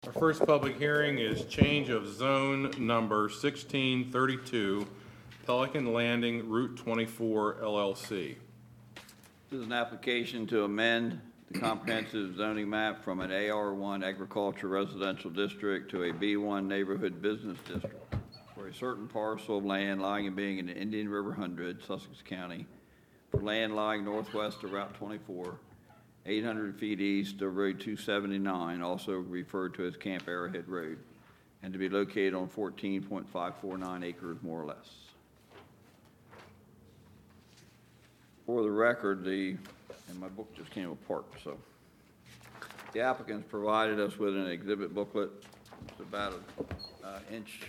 Our first public hearing is change of zone number 1632, Pelican Landing, Route 24, LLC. This is an application to amend the comprehensive zoning map from an AR1 agriculture residential district to a B1 neighborhood business district for a certain parcel of land lying and being in the Indian River 100, Sussex County, for land lying northwest of Route 24, 800 feet east of Road 279, also referred to as Camp Arrowhead Road, and to be located on 14.549 acres, more or less. For the record, and my book just came apart, so the applicants provided us with an exhibit booklet. It's about an inch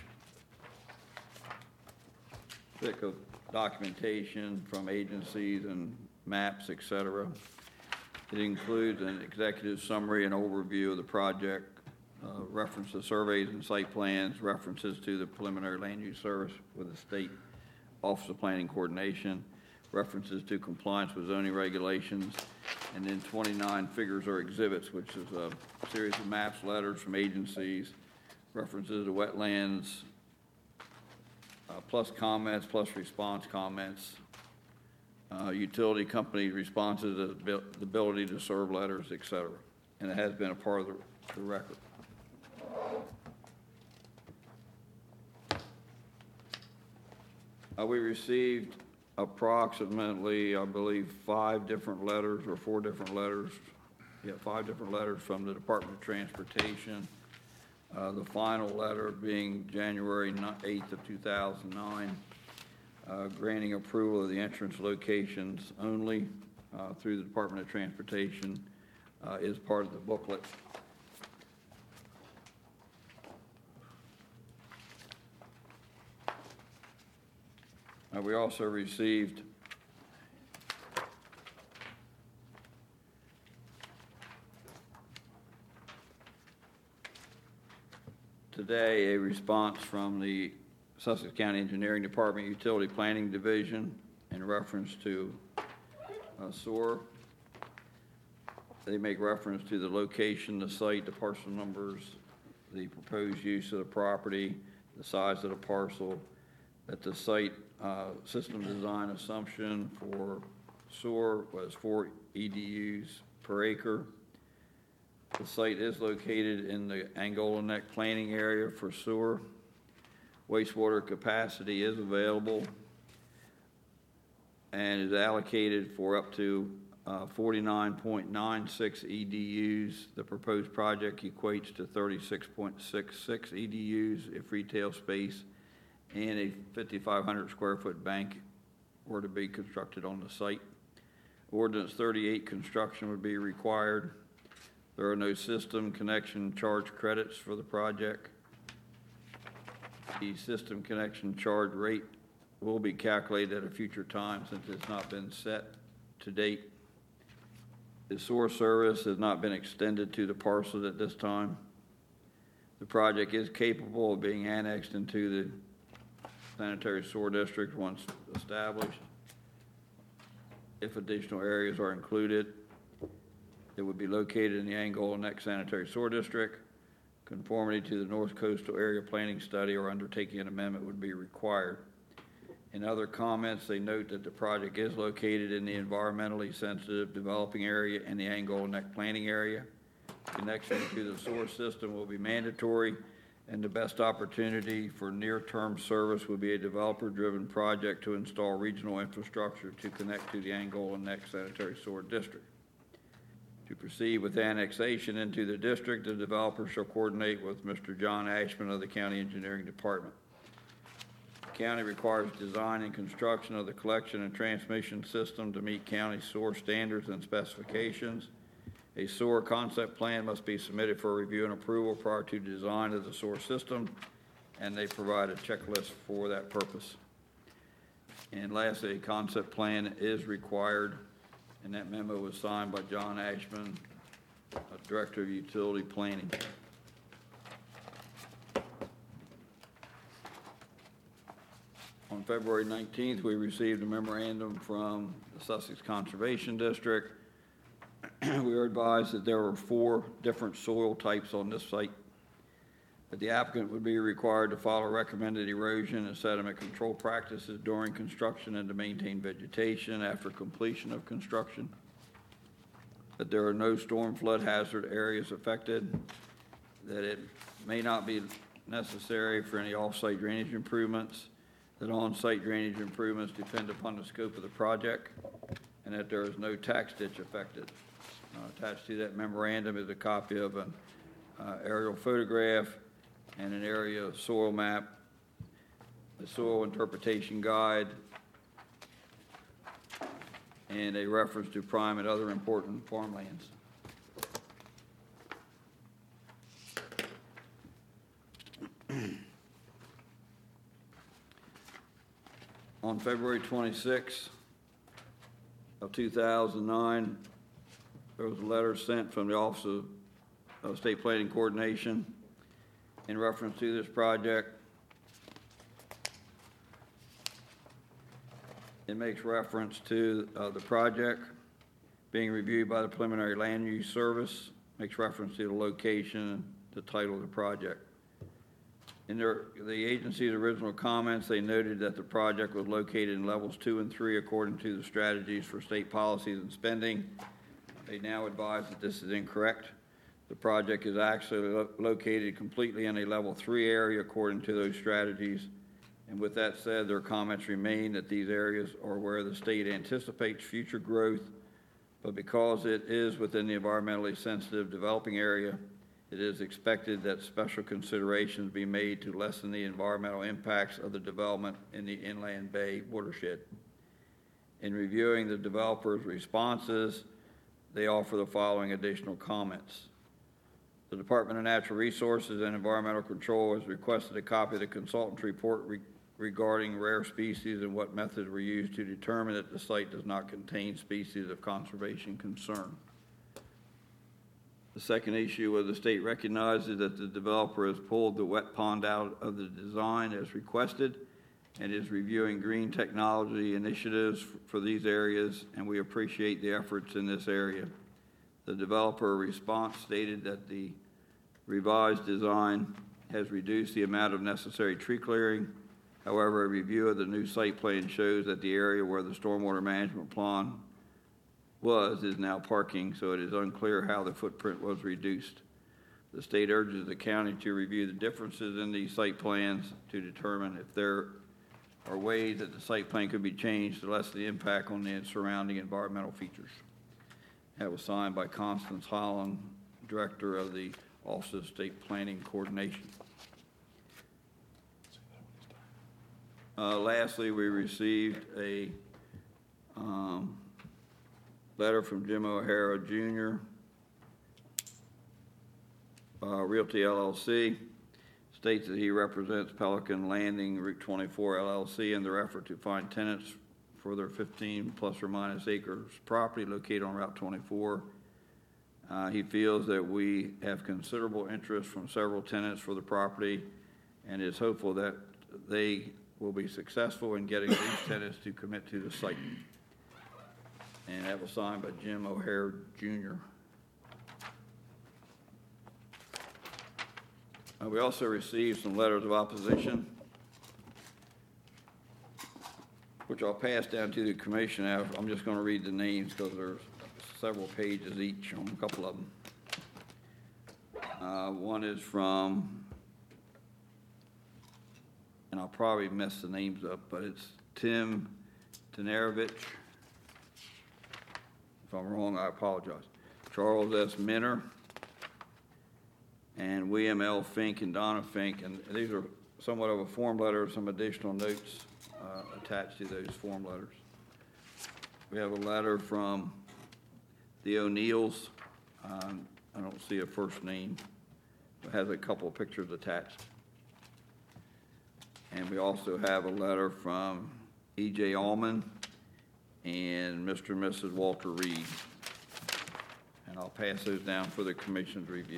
thick of documentation from agencies and maps, etc. It includes an executive summary and overview of the project, reference to surveys and site plans, references to the preliminary land use service with the State Office of Planning Coordination, references to compliance with zoning regulations, and then 29 figures or exhibits, which is a series of maps, letters from agencies, references to wetlands, plus comments, plus response comments, utility company responses, the ability to serve letters, etc. And it has been a part of the record. We received approximately, I believe, 5 different letters or 4 different letters. 5 different letters from the Department of Transportation. The final letter being January 8th of 2009. Granting approval of the entrance locations only through the Department of Transportation is part of the booklet. We also received today a response from the Sussex County Engineering Department Utility Planning Division in reference to SOAR. They make reference to the location, the site, the parcel numbers, the proposed use of the property, the size of the parcel, that the site system design assumption for SOAR was 4 EDUs per acre. The site is located in the Angola Neck planning area for SOAR. Wastewater capacity is available and is allocated for up to 49.96 EDUs. The proposed project equates to 36.66 EDUs if retail space and a 5,500 square foot bank were to be constructed on the site. Ordinance 38 construction would be required. There are no system connection charge credits for the project. The system connection charge rate will be calculated at a future time since it's not been set to date. The SOAR service has not been extended to the parcel at this time. The project is capable of being annexed into the sanitary SOAR district once established. If additional areas are included, it would be located in the Angola Neck Sanitary SOAR District. Conformity to the North Coastal Area Planning Study or undertaking an amendment would be required. In other comments, they note that the project is located in the environmentally sensitive developing area and the Angola Neck planning area. Connection to the SOAR system will be mandatory, and the best opportunity for near-term service would be a developer-driven project to install regional infrastructure to connect to the Angola Neck Sanitary SOAR District. To proceed with annexation into the district, the developer shall coordinate with Mr. John Ashman of the County Engineering Department. The county requires design and construction of the collection and transmission system to meet county SOAR standards and specifications. A SOAR concept plan must be submitted for review and approval prior to design of the SOAR system, and they provide a checklist for that purpose. And lastly, a concept plan is required, and that memo was signed by John Ashman, Director of Utility Planning. On February 19th, we received a memorandum from the Sussex Conservation District. We were advised that there were 4 different soil types on this site. that the applicant would be required to follow recommended erosion and sediment control practices during construction and to maintain vegetation after completion of construction, that there are no storm flood hazard areas affected, that it may not be necessary for any off-site drainage improvements, that on-site drainage improvements depend upon the scope of the project, and that there is no tax ditch affected. Attached to that memorandum is a copy of an aerial photograph and an area soil map, a soil interpretation guide, and a reference to prime and other important farmlands. On February 26, of 2009, there was a letter sent from the Office of State Planning Coordination in reference to this project. It makes reference to the project being reviewed by the Preliminary Land Use Service, makes reference to the location, the title of the project. In the agency's original comments, they noted that the project was located in levels 2 and 3 according to the strategies for state policies and spending. They now advise that this is incorrect. The project is actually located completely in a level 3 area according to those strategies. And with that said, their comments remain that these areas are where the state anticipates future growth, but because it is within the environmentally sensitive developing area, it is expected that special considerations be made to lessen the environmental impacts of the development in the Inland Bay watershed. In reviewing the developer's responses, they offer the following additional comments. The Department of Natural Resources and Environmental Control has requested a copy of the consultant's report regarding rare species and what methods were used to determine that the site does not contain species of conservation concern. The second issue was the state recognizes that the developer has pulled the wet pond out of the design as requested and is reviewing green technology initiatives for these areas, and we appreciate the efforts in this area. The developer response stated that the revised design has reduced the amount of necessary tree clearing. However, a review of the new site plan shows that the area where the stormwater management plan is now parking, so it is unclear how the footprint was reduced. The state urges the county to review the differences in these site plans to determine if there are ways that the site plan could be changed to lessen the impact on the surrounding environmental features. That was signed by Constance Holland, Director of the Office of State Planning Coordination. Lastly, we received a letter from Jim O'Hara, Jr., Realty LLC, states that he represents Pelican Landing Route 24 LLC in their effort to find tenants for their 15 plus or minus acres property located on Route 24. He feels that we have considerable interest from several tenants for the property and is hopeful that they will be successful in getting these tenants to commit to the site. And that was signed by Jim O'Hare, Jr. We also received some letters of opposition, which I'll pass down to the commission. I'm just going to read the names because there's several pages each on a couple of them. One is from, and I'll probably mess the names up, but it's Tim Tenarovich. If I'm wrong, I apologize. Charles S. Minner, and William L. Fink and Donna Fink. And these are somewhat of a form letter, some additional notes attached to those form letters. We have a letter from the O'Neills. I don't see a first name. It has a couple of pictures attached. And we also have a letter from E.J. Allman and Mr. and Mrs. Walter Reed. And I'll pass those down for the commission's review.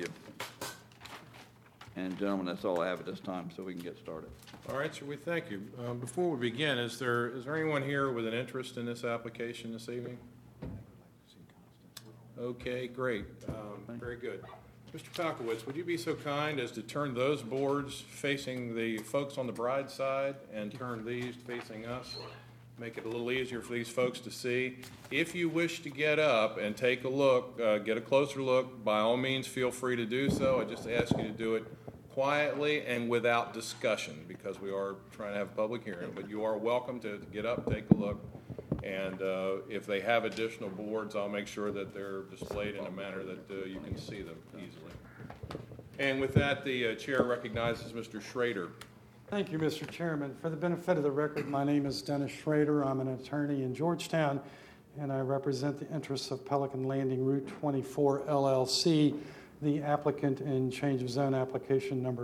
And gentlemen, that's all I have at this time, so we can get started. All right, sir, we thank you. Before we begin, is there anyone here with an interest in this application this evening? Okay, great. Very good. Mr. Palkowitz, would you be so kind as to turn those boards facing the folks on the bride side and turn these facing us? Make it a little easier for these folks to see. If you wish to get up and take a look, get a closer look, by all means feel free to do so. I just ask you to do it quietly and without discussion, because we are trying to have a public hearing. But you are welcome to get up, take a look, and if they have additional boards, I'll make sure that they're displayed in a manner that you can see them easily. And with that, the chair recognizes Mr. Schrader. Thank you, Mr. Chairman. For the benefit of the record, my name is Dennis Schrader. I'm an attorney in Georgetown, and I represent the interests of Pelican Landing Route 24 LLC, the applicant in change of zone application number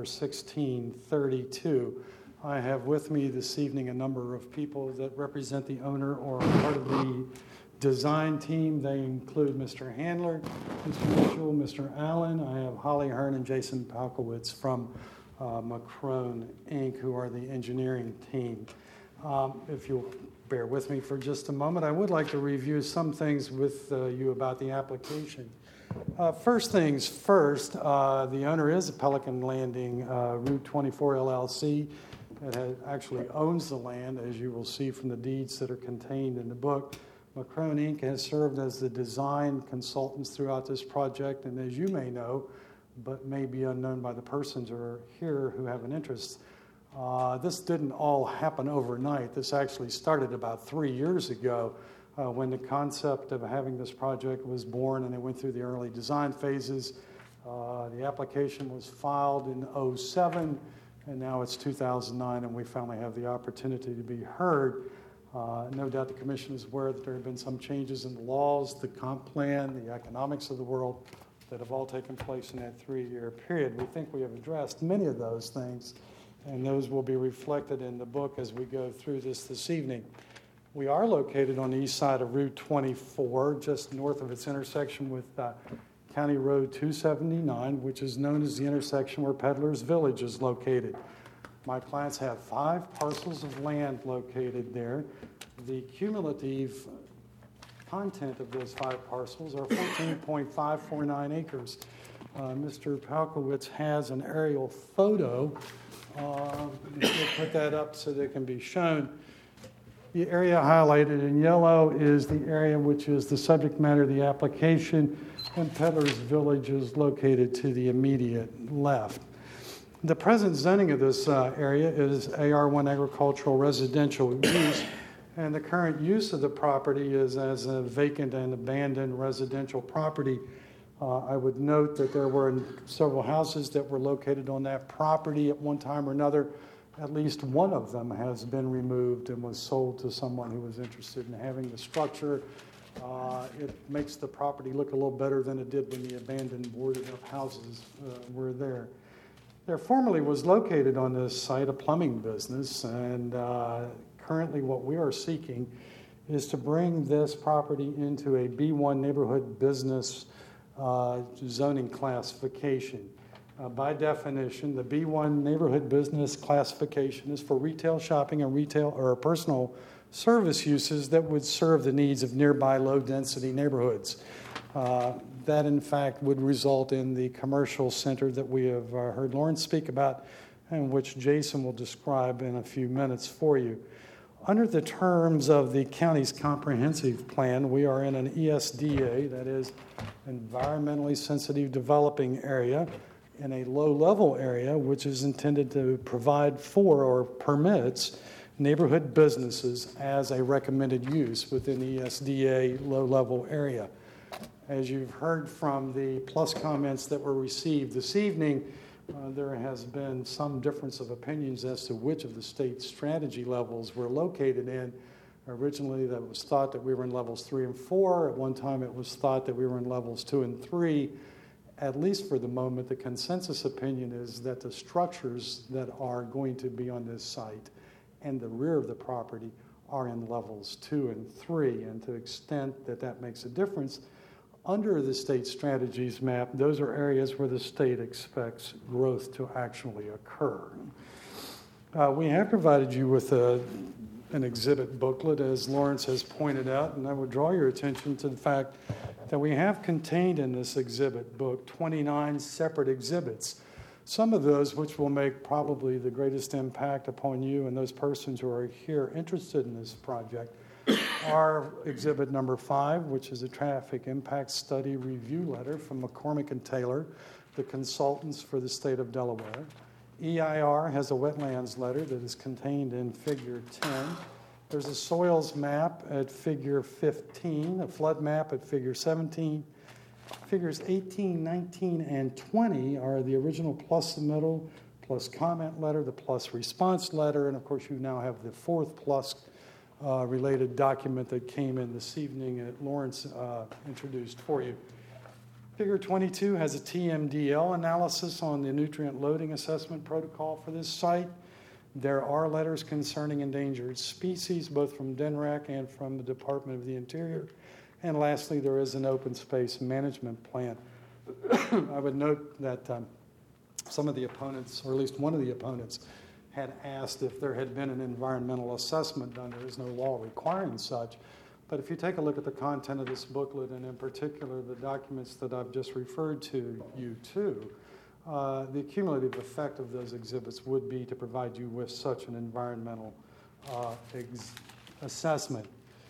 1632. I have with me this evening a number of people that represent the owner or part of the design team. They include Mr. Handler, Mr. Mitchell, Mr. Allen. I have Holly Hearn and Jason Palkowitz from McCrone, Inc., who are the engineering team. If you'll bear with me for just a moment, I would like to review some things with you about the application. First things first, the owner is a Pelican Landing Route 24 LLC. It actually owns the land, as you will see from the deeds that are contained in the book. McCrone, Inc. has served as the design consultants throughout this project, and as you may know, but may be unknown by the persons who are here who have an interest, this didn't all happen overnight. This actually started about 3 years ago when the concept of having this project was born, and it went through the early design phases. The application was filed in 2007, and now it's 2009, and we finally have the opportunity to be heard. No doubt the Commission is aware that there have been some changes in the laws, the comp plan, the economics of the world that have all taken place in that 3-year period. We think we have addressed many of those things, and those will be reflected in the book as we go through this evening. We are located on the east side of Route 24, just north of its intersection with County Road 279, which is known as the intersection where Peddler's Village is located. My clients have 5 parcels of land located there. The cumulative content of those 5 parcels are 14.549 acres. Mr. Palkowitz has an aerial photo. We'll put that up so that it can be shown. The area highlighted in yellow is the area which is the subject matter of the application, and Peddler's Village is located to the immediate left. The present zoning of this area is AR1 agricultural residential use, and the current use of the property is as a vacant and abandoned residential property. I would note that there were several houses that were located on that property at one time or another. At least one of them has been removed and was sold to someone who was interested in having the structure. It makes the property look a little better than it did when the abandoned boarded up houses were there. There formerly was located on this site a plumbing business, and currently what we are seeking is to bring this property into a B1 neighborhood business zoning classification. By definition, the B1 neighborhood business classification is for retail shopping and retail or personal service uses that would serve the needs of nearby low-density neighborhoods. That, in fact, would result in the commercial center that we have heard Lauren speak about, and which Jason will describe in a few minutes for you. Under the terms of the county's comprehensive plan, we are in an ESDA, that is, environmentally sensitive developing area, in a low-level area, which is intended to provide for or permits neighborhood businesses as a recommended use within the ESDA low-level area. As you've heard from the plus comments that were received this evening, there has been some difference of opinions as to which of the state strategy levels we're located in. Originally, that was thought that we were in levels 3 and 4. At one time, it was thought that we were in levels 2 and 3. At least for the moment, the consensus opinion is that the structures that are going to be on this site and the rear of the property are in levels 2 and 3. And to the extent that that makes a difference, under the state strategies map, those are areas where the state expects growth to actually occur. We have provided you with an exhibit booklet, as Lawrence has pointed out, and I would draw your attention to the fact that we have contained in this exhibit book 29 separate exhibits. Some of those which will make probably the greatest impact upon you and those persons who are here interested in this project are exhibit number 5, which is a traffic impact study review letter from McCormick and Taylor, the consultants for the state of Delaware. EIR has a wetlands letter that is contained in figure 10. There's a soils map at figure 15, a flood map at figure 17. Figures 18, 19, and 20 are the original plus submittal, plus comment letter, the plus response letter, and of course you now have the 4th plus related document that came in this evening that Lawrence introduced for you. Figure 22 has a TMDL analysis on the nutrient loading assessment protocol for this site. There are letters concerning endangered species, both from DNRAC and from the Department of the Interior. And lastly, there is an open space management plan. I would note that some of the opponents, or at least one of the opponents, had asked if there had been an environmental assessment done. There is no law requiring such. But if you take a look at the content of this booklet, and in particular the documents that I've just referred to you to, the cumulative effect of those exhibits would be to provide you with such an environmental assessment.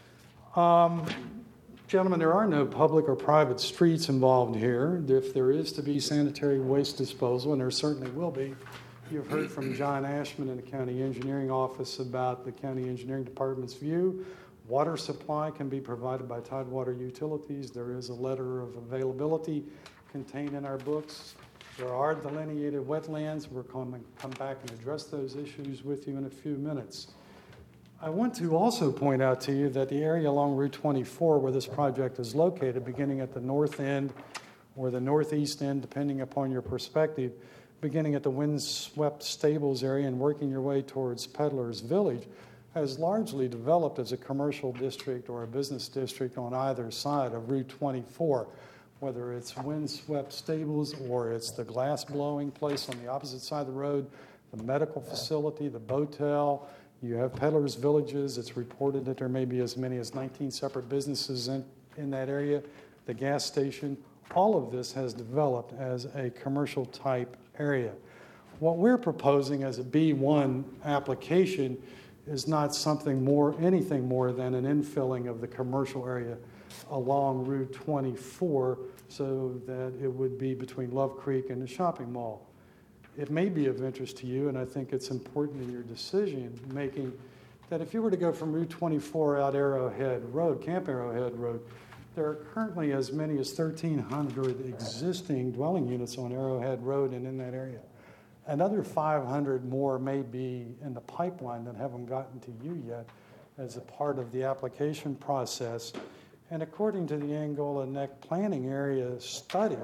Gentlemen, there are no public or private streets involved here. If there is to be sanitary waste disposal, and there certainly will be, you've heard from John Ashman in the County Engineering Office about the County Engineering Department's view. Water supply can be provided by Tidewater Utilities. There is a letter of availability contained in our books. There are delineated wetlands. We're going to come back and address those issues with you in a few minutes. I want to also point out to you that the area along Route 24 where this project is located, beginning at the north end or the northeast end, depending upon your perspective, beginning at the Windswept Stables area and working your way towards Peddler's Village, has largely developed as a commercial district or a business district on either side of Route 24, whether it's Windswept Stables or it's the glass blowing place on the opposite side of the road, the medical facility, the Botel. You have Peddler's Villages. It's reported that there may be as many as 19 separate businesses in that area. The gas station, all of this has developed as a commercial type area. What we're proposing as a B1 application is not anything more than an infilling of the commercial area along Route 24 so that it would be between Love Creek and the shopping mall. It may be of interest to you, and I think it's important in your decision making, that if you were to go from Route 24 out Arrowhead Road, Camp Arrowhead Road, there are currently as many as 1,300 existing dwelling units on Arrowhead Road and in that area. Another 500 more may be in the pipeline that haven't gotten to you yet as a part of the application process. And according to the Angola Neck Planning Area study,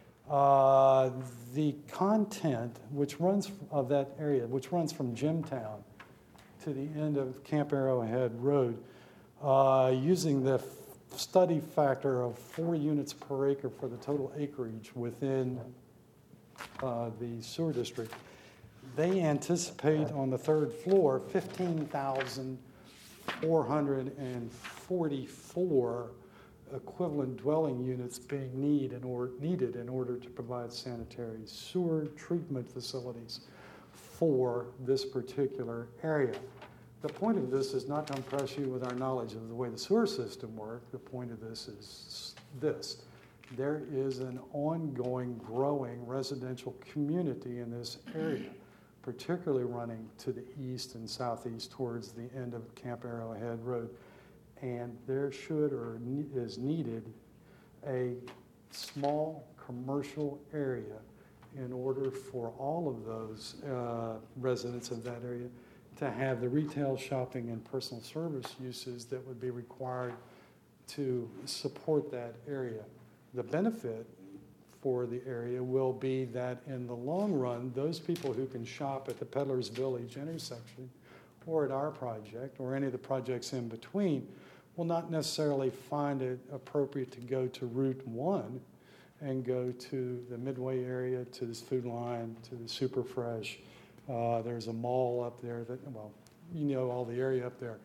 the content of that area, which runs from Jimtown to the end of Camp Arrowhead Road, using the study factor of 4 units per acre for the total acreage within the sewer district, they anticipate on the 3rd floor 15,444 equivalent dwelling units being needed in order to provide sanitary sewer treatment facilities for this particular area. The point of this is not to impress you with our knowledge of the way the sewer system works. The point of this is this. There is an ongoing, growing residential community in this area, particularly running to the east and southeast towards the end of Camp Arrowhead Road. And there is needed a small commercial area in order for all of those residents of that area to have the retail, shopping, and personal service uses that would be required to support that area. The benefit for the area will be that in the long run, those people who can shop at the Peddler's Village intersection or at our project or any of the projects in between will not necessarily find it appropriate to go to Route 1 and go to the Midway area, to this Food Line, to the Super Fresh. There's a mall up there that, well, you know all the area up there.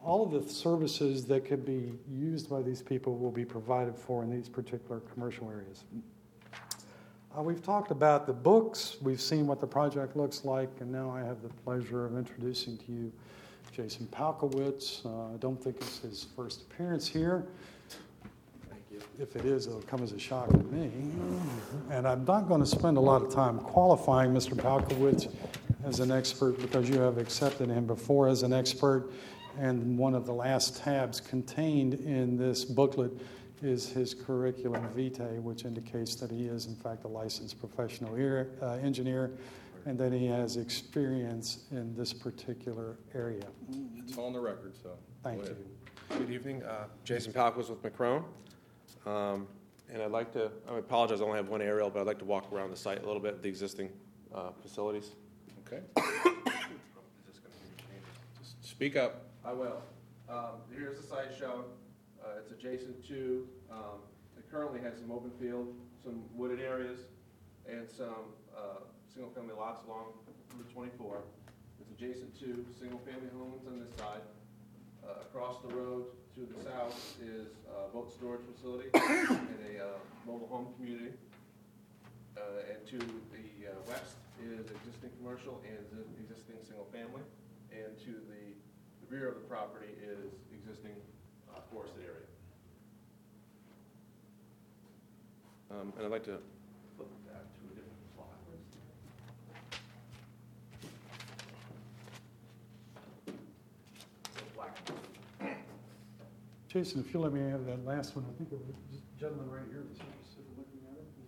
all of the services that could be used by these people will be provided for in these particular commercial areas. We've talked about the books, we've seen what the project looks like, and now I have the pleasure of introducing to you Jason Palkowitz. I don't think it's his first appearance here. Thank you. If it is, it'll come as a shock to me. And I'm not going to spend a lot of time qualifying Mr. Palkowitz as an expert because you have accepted him before as an expert. And one of the last tabs contained in this booklet is his curriculum vitae, which indicates that he is, in fact, a licensed professional engineer and that he has experience in this particular area. It's on the record, so. Thank go ahead. you. Good evening. Jason Palkowitz with McCrone. And I'd like to, I apologize, I only have one aerial, but I'd like to walk around the site a little bit, the existing facilities. Okay, Is this going to be changed? just speak up. I will. Here's the site shown. It's adjacent to, it currently has some open field, some wooded areas, and some single-family lots along Route 24. It's adjacent to single-family homes on this side. Across the road to the south is a boat storage facility and a mobile home community. And to the west is existing commercial and existing single-family. And to the rear of the property is existing forested area. And I'd like to flip that to a different slide. Jason, if you let me have that last one, I think it was this gentleman right here was interested in looking at it.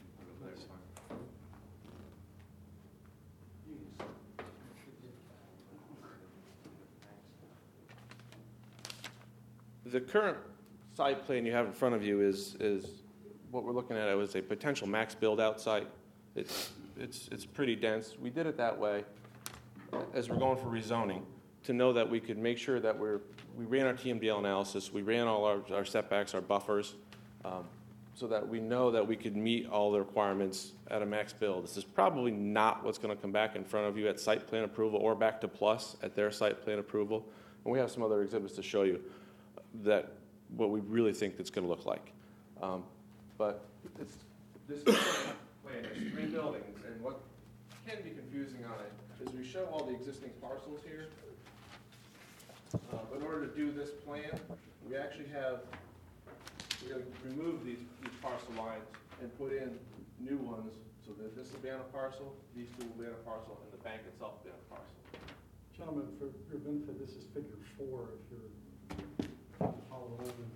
The current site plan you have in front of you is what we're looking at as a potential max build-out site. It's pretty dense. We did it that way as we're going for rezoning to know that we could make sure that we ran our TMDL analysis, we ran all our setbacks, our buffers, so that we know that we could meet all the requirements at a max build. This is probably not what's going to come back in front of you at site plan approval or back to Plus at their site plan approval. And we have some other exhibits to show you that what we really think it's going to look like. But this plan has 3 buildings, and what can be confusing on it is we show all the existing parcels here. But in order to do this plan, we're going to remove these parcel lines and put in new ones so that this will be on a parcel, these 2 will be on a parcel, and the bank itself will be on a parcel. Gentlemen, for your benefit, this is figure 4 if you're following along.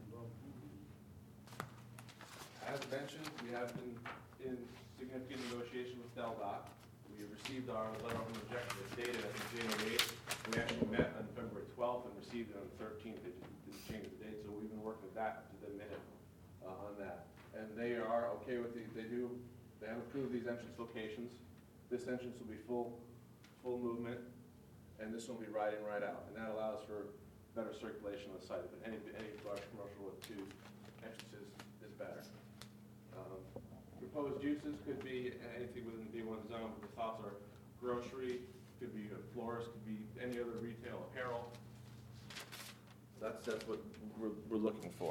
As mentioned, we have been in significant negotiation with DelDOT. We received our letter of rejection dated at January 8th. We actually met on February 12th and received it on the 13th. They didn't change the date, so we've been working with that to the minute on that. And they are okay with they have approved these entrance locations. This entrance will be full movement, and this will be right in, right out. And that allows for better circulation on the site. But any large commercial with 2 entrances is better. Proposed uses could be anything within the B1 zone, but the thoughts are grocery, could be a florist, could be any other retail apparel. That's what we're looking for.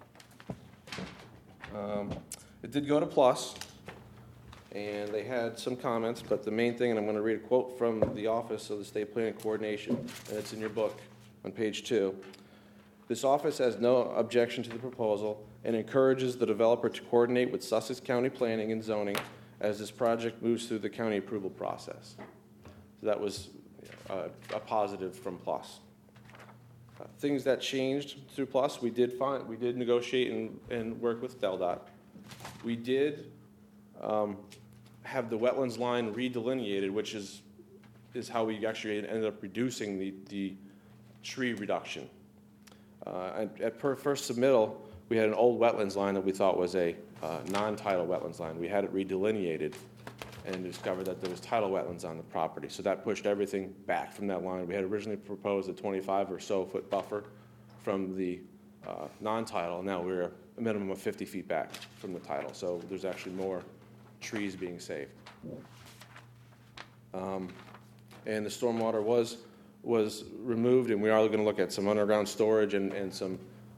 It did go to Plus, and they had some comments, but the main thing, and I'm going to read a quote from the Office of the State Planning Coordination, and it's in your book on page 2. This office has no objection to the proposal and encourages the developer to coordinate with Sussex County Planning and Zoning as this project moves through the county approval process. So that was a positive from Plus. Things that changed through Plus, we did negotiate and work with DelDOT. We did have the wetlands line redelineated, which is how we actually ended up reducing the tree reduction. At first submittal, we had an old wetlands line that we thought was a non-tidal wetlands line. We had it redelineated and discovered that there was tidal wetlands on the property. So that pushed everything back from that line. We had originally proposed a 25 or so foot buffer from the non-tidal, and now we're a minimum of 50 feet back from the tidal. So there's actually more trees being saved. And the stormwater was was removed, and we are going to look at some underground storage and some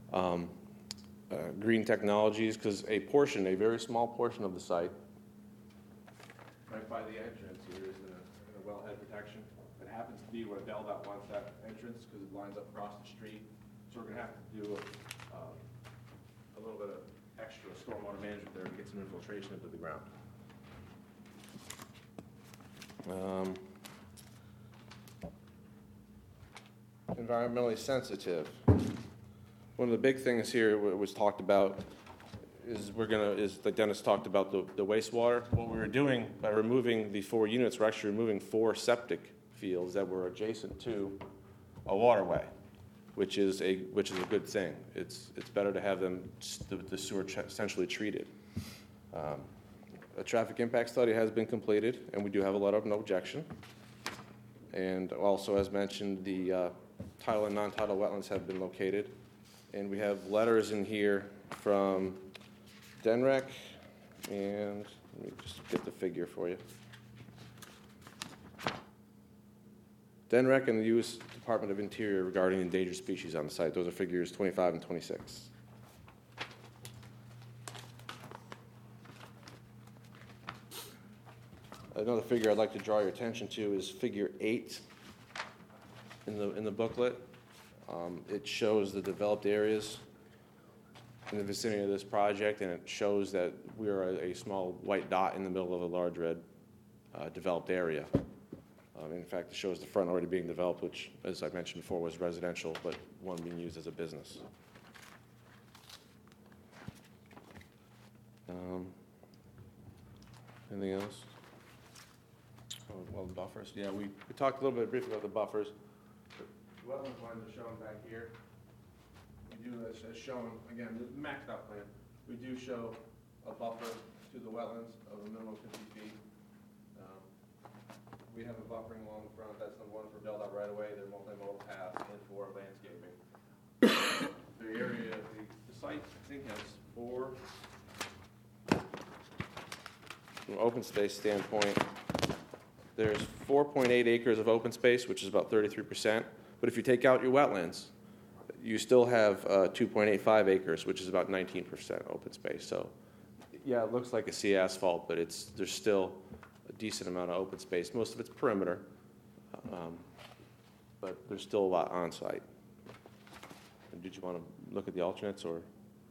green technologies, because a very small portion of the site, right by the entrance here, is in a wellhead protection. It happens to be where VelDOT wants that entrance because it lines up across the street. So we're going to have to do a little bit of extra stormwater management there to get some infiltration into the ground. Environmentally sensitive. One of the big things here was talked about is like Dennis talked about the wastewater. What we were doing by removing the 4 units, we're actually removing 4 septic fields that were adjacent to a waterway, which is a good thing. It's better to have them the sewer essentially treated. A traffic impact study has been completed, and we do have a letter of no objection. And also, as mentioned, the tidal and non-tidal wetlands have been located. And we have letters in here from DENREC, and let me just get the figure for you. DENREC and the U.S. Department of Interior regarding endangered species on the site. Those are figures 25 and 26. Another figure I'd like to draw your attention to is figure 8 in the booklet. It shows the developed areas in the vicinity of this project, and it shows that we are a small white dot in the middle of a large red developed area. In fact, it shows the front already being developed, which, as I mentioned before, was residential, but one being used as a business. Anything else? Oh, well, the buffers. Yeah, we talked a little bit briefly about the buffers. The wetland lines are shown back here. We do, as shown, again, the maxed out plan, we do show a buffer to the wetlands of a minimum of 50 feet. We have a buffering along the front. That's the one for VelDOT right away, their multimodal path, and for landscaping. The area, the site, I think, has 4. From an open space standpoint, there's 4.8 acres of open space, which is about 33%. But if you take out your wetlands, you still have 2.85 acres, which is about 19% open space. So, yeah, it looks like a sea asphalt, but there's still a decent amount of open space. Most of it's perimeter, but there's still a lot on site. And did you want to look at the alternates, or?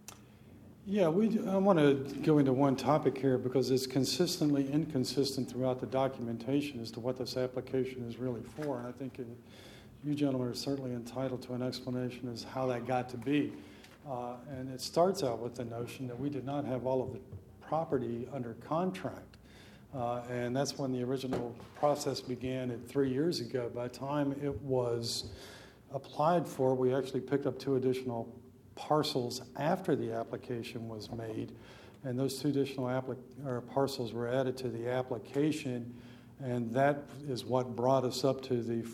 Yeah, I want to go into one topic here because it's consistently inconsistent throughout the documentation as to what this application is really for. And I think you gentlemen are certainly entitled to an explanation as how that got to be. And it starts out with the notion that we did not have all of the property under contract. And that's when the original process began 3 years ago. By the time it was applied for, we actually picked up 2 additional parcels after the application was made, and those 2 additional parcels were added to the application, and that is what brought us up to the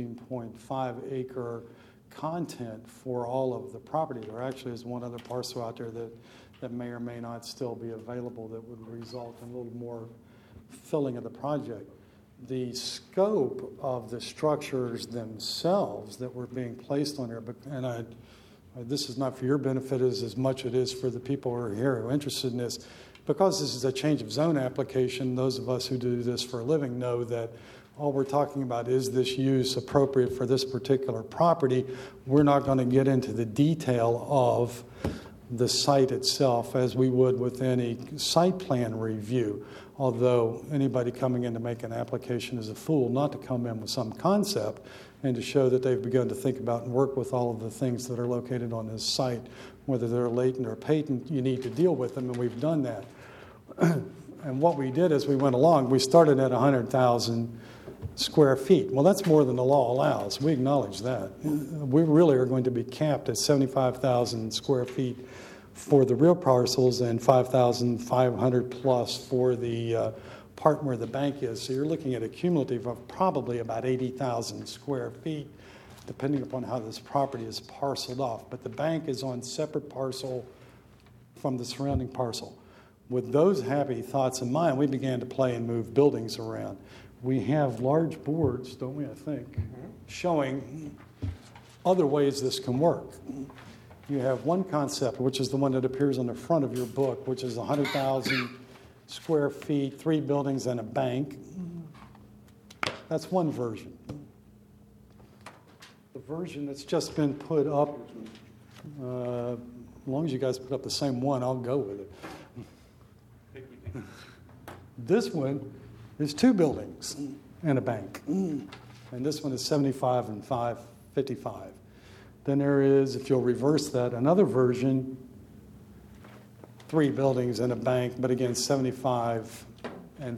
14.5 acre content for all of the property. There actually is one other parcel out there that may or may not still be available that would result in a little more filling of the project. The scope of the structures themselves that were being placed on there, and this is not for your benefit as much it is for the people who are here who are interested in this. Because this is a change of zone application, those of us who do this for a living know that all we're talking about is this use appropriate for this particular property. We're not going to get into the detail of the site itself as we would with any site plan review, although anybody coming in to make an application is a fool not to come in with some concept and to show that they've begun to think about and work with all of the things that are located on this site, whether they're latent or patent, you need to deal with them, and we've done that. And what we did as we went along, we started at 100,000 square feet. Well, that's more than the law allows. We acknowledge that. We really are going to be capped at 75,000 square feet for the real parcels and 5,500 plus for the part where the bank is. So you're looking at a cumulative of probably about 80,000 square feet, depending upon how this property is parceled off. But the bank is on separate parcel from the surrounding parcel. With those happy thoughts in mind, we began to play and move buildings around. we have large boards, don't we, I think, showing other ways this can work. You have one concept, which is the one that appears on the front of your book, which is 100,000 square feet, 3 buildings and a bank. That's one version. The version that's just been put up, as long as you guys put up the same one, I'll go with it. This one is 2 buildings and a bank. And this one is 75 and 555. Then there is, if you'll reverse that, another version, 3 buildings and a bank, but again, 75 and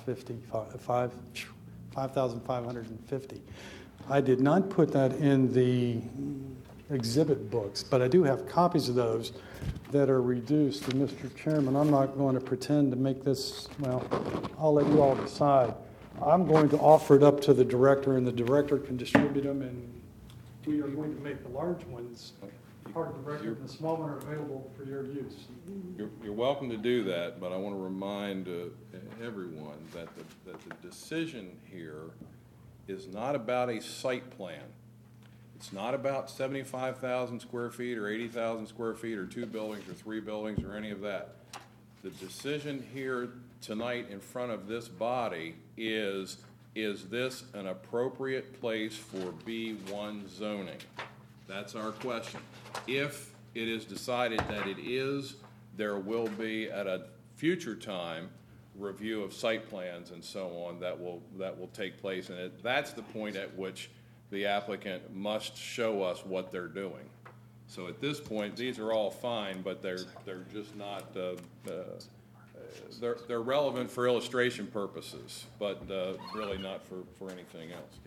5,550. I did not put that in the exhibit books, but I do have copies of those that are reduced. And Mr. Chairman, I'm not going to pretend to make this, well, I'll let you all decide. I'm going to offer it up to the director, and the director can distribute them, and we are going to make the large ones part of the record, and the small ones are available for your use. You're welcome to do that, but I want to remind everyone that the decision here is not about a site plan. It's not about 75,000 square feet or 80,000 square feet or 2 buildings or 3 buildings or any of that. The decision here tonight in front of this body is this an appropriate place for B1 zoning? That's our question. If it is decided that it is, there will be at a future time review of site plans and so on that will take place, and that's the point at which the applicant must show us what they're doing. So at this point, these are all fine, but they're just not they're relevant for illustration purposes, but really not for anything else.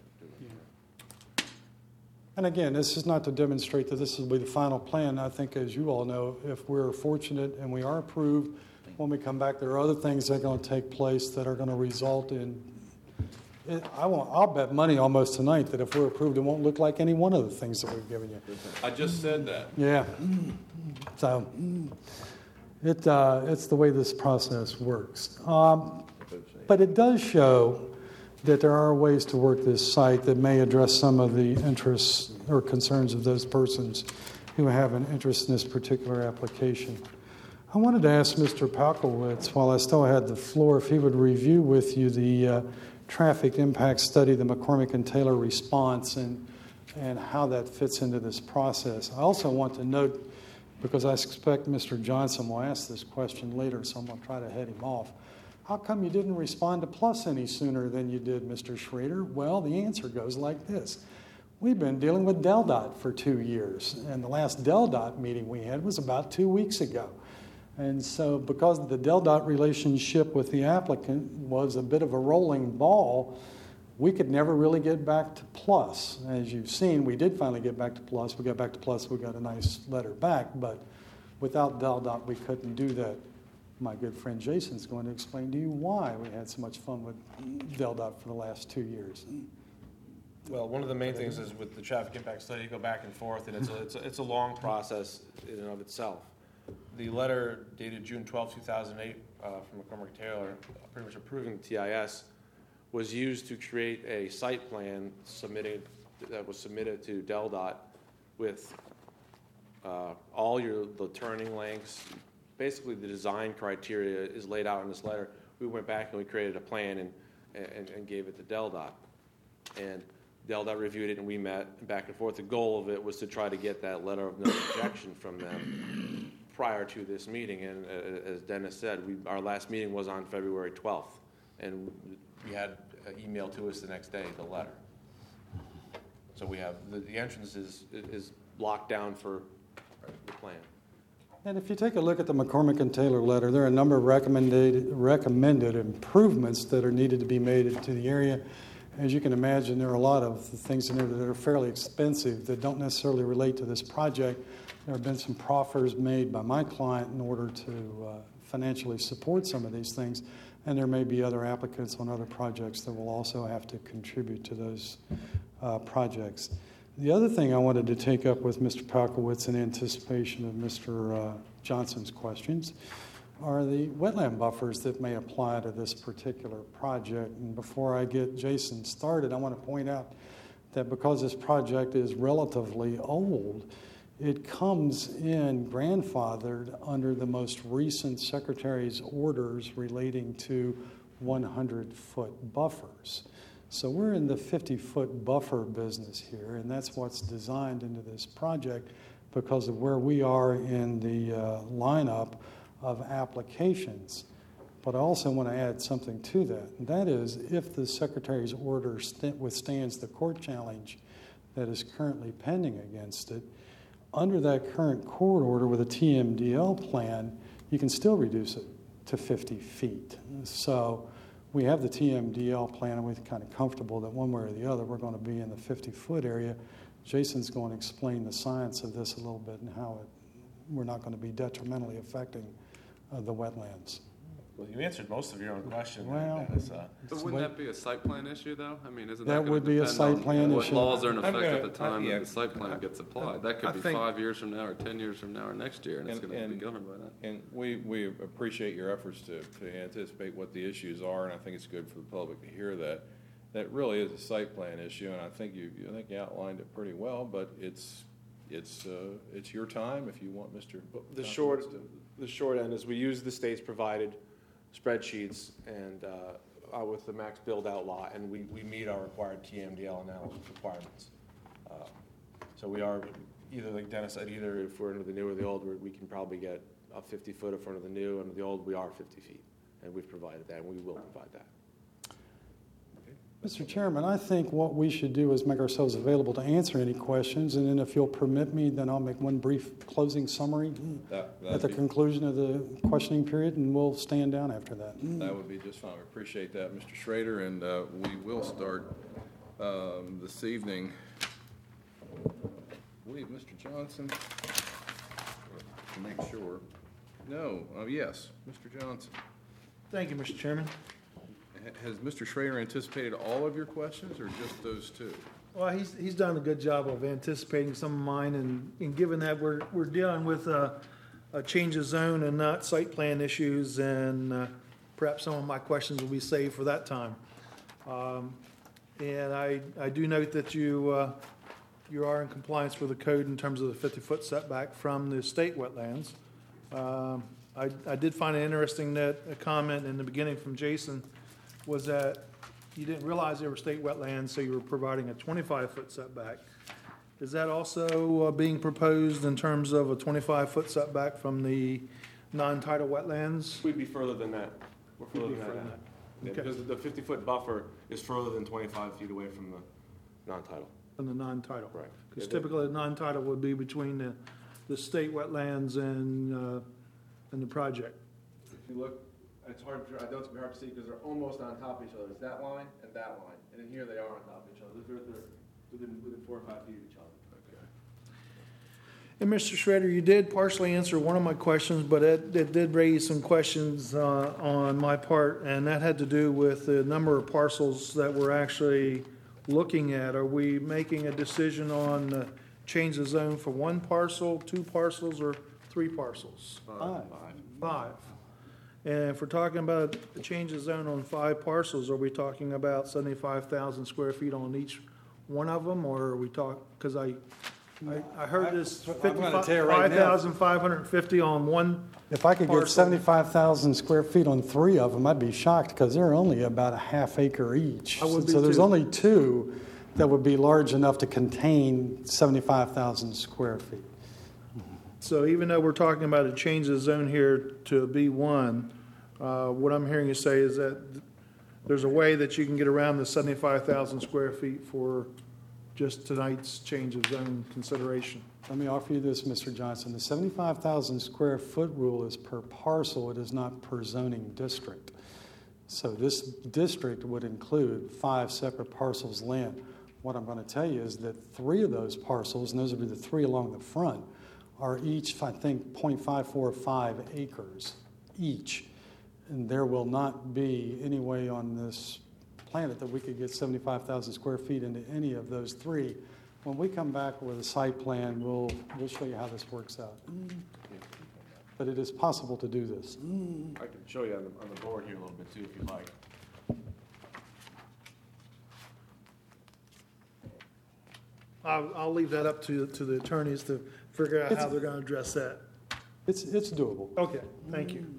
And again, this is not to demonstrate that this will be the final plan. I think, as you all know, if we're fortunate and we are approved, when we come back, there are other things that are going to take place that are going to result in, I'll bet money almost tonight that if we're approved, it won't look like any one of the things that we've given you. I just said that. Yeah. So it's the way this process works. But it does show that there are ways to work this site that may address some of the interests or concerns of those persons who have an interest in this particular application. I wanted to ask Mr. Palkowitz, while I still had the floor, if he would review with you the traffic impact study, the McCormick and Taylor response, and how that fits into this process. I also want to note, because I suspect Mr. Johnson will ask this question later, so I'm going to try to head him off. How come you didn't respond to PLUS any sooner than you did, Mr. Schrader? Well, the answer goes like this. We've been dealing with DelDOT for 2 years, and the last DelDOT meeting we had was about 2 weeks ago. And so because the DelDOT relationship with the applicant was a bit of a rolling ball, we could never really get back to PLUS. As you've seen, we did finally get back to PLUS. We got back to PLUS, we got a nice letter back, but without DelDOT, we couldn't do that. My good friend Jason's going to explain to you why we had so much fun with DelDOT for the last 2 years. Well, one of the main things is with the traffic impact study, you go back and forth, and it's a long process in and of itself. The letter dated June 12, 2008, from McCormick Taylor, pretty much approving the TIS, was used to create a site plan that was submitted to DelDOT with all the turning lengths. Basically, the design criteria is laid out in this letter. We went back and we created a plan and gave it to DelDOT. And DelDOT reviewed it, and we met back and forth. The goal of it was to try to get that letter of no objection from them prior to this meeting. And as Dennis said, our last meeting was on February 12th, and we had an email to us the next day, the letter. So we have the entrance is locked down for the plan. And if you take a look at the McCormick and Taylor letter, there are a number of recommended improvements that are needed to be made to the area. As you can imagine, there are a lot of things in there that are fairly expensive that don't necessarily relate to this project. There have been some proffers made by my client in order to financially support some of these things, and there may be other applicants on other projects that will also have to contribute to those projects. The other thing I wanted to take up with Mr. Palkowitz in anticipation of Mr. Johnson's questions are the wetland buffers that may apply to this particular project. And before I get Jason started, I want to point out that because this project is relatively old, it comes in grandfathered under the most recent Secretary's orders relating to 100-foot buffers. So we're in the 50-foot buffer business here, and that's what's designed into this project because of where we are in the lineup of applications. But I also want to add something to that, and that is if the Secretary's order withstands the court challenge that is currently pending against it, under that current court order with a TMDL plan, you can still reduce it to 50 feet. So we have the TMDL plan, and we're kind of comfortable that one way or the other we're going to be in the 50-foot area. Jason's going to explain the science of this a little bit and how we're not going to be detrimentally affecting the wetlands. Well, you answered most of your own question. Well, But wouldn't that be a site plan issue, though? I mean, isn't That that going would to be a depend site on plan what issue. laws are in I'm effect at gonna- the time yeah. that the site plan gets applied? That could I be think- 5 years from now, or 10 years from now, or next year, and it's going to be governed by that. And we appreciate your efforts to anticipate what the issues are, and I think it's good for the public to hear that. That really is a site plan issue, and I think you outlined it pretty well, but it's your time if you want Mr. The Johnson short end is we use the state's provided spreadsheets and with the max build out lot, and we meet our required TMDL analysis requirements. So we are, either like Dennis said, either if we're under the new or the old, we can probably get a 50-foot in front of the new. Under the old, we are 50 feet, and we've provided that, and we will provide that. Mr. Chairman, I think what we should do is make ourselves available to answer any questions, and then if you'll permit me, then I'll make one brief closing summary at the conclusion of the questioning period, and we'll stand down after that. That would be just fine. We appreciate that, Mr. Schrader, and we will start this evening. I believe Mr. Johnson, to make sure. No, yes, Mr. Johnson. Thank you, Mr. Chairman. Has Mr. Schrader anticipated all of your questions or just those two? Well, he's done a good job of anticipating some of mine, and given that we're dealing with a change of zone and not site plan issues, and perhaps some of my questions will be saved for that time. And I do note that you are in compliance with the code in terms of the 50-foot setback from the state wetlands. I did find it interesting that a comment in the beginning from Jason was that you didn't realize they were state wetlands, so you were providing a 25-foot setback. Is that also being proposed in terms of a 25-foot setback from the non-tidal wetlands? We'd be further than that. We're further You'd be than further that. than Yeah, Okay. because the 50-foot buffer is further than 25 feet away from the non-tidal. From the non-tidal? Right. Because typically the non-tidal would be between the state wetlands and the project. If you look, it's hard. I know it's hard to see because they're almost on top of each other. It's that line, and then here they are on top of each other. They're within 4 or 5 feet of each other. Okay. And Mr. Schrader, you did partially answer one of my questions, but it did raise some questions on my part, and that had to do with the number of parcels that we're actually looking at. Are we making a decision on change the zone for one parcel, 2 parcels, or 3 parcels? 5. And if we're talking about a change of zone on 5 parcels, are we talking about 75,000 square feet on each one of them, or are we because I heard this I'm gonna tell you right now. 5,550 on one. If I could get Parcel. 75,000 square feet on 3 of them, I'd be shocked because they're only about a half acre each. I would be So there's too. only 2 that would be large enough to contain 75,000 square feet. So even though we're talking about a change of zone here to a B1, what I'm hearing you say is that there's a way that you can get around the 75,000 square feet for just tonight's change of zone consideration. Let me offer you this, Mr. Johnson. The 75,000 square foot rule is per parcel. It is not per zoning district. So this district would include 5 separate parcels of land. What I'm going to tell you is that 3 of those parcels, and those would be the 3 along the front, are each, I think, 0.545 acres each. And there will not be any way on this planet that we could get 75,000 square feet into any of those 3. When we come back with a site plan, we'll show you how this works out. but it is possible to do this. I can show you on the board here a little bit too, if you'd like. I'll leave that up to the attorneys to figure out how they're going to address that. It's doable. Okay, thank you.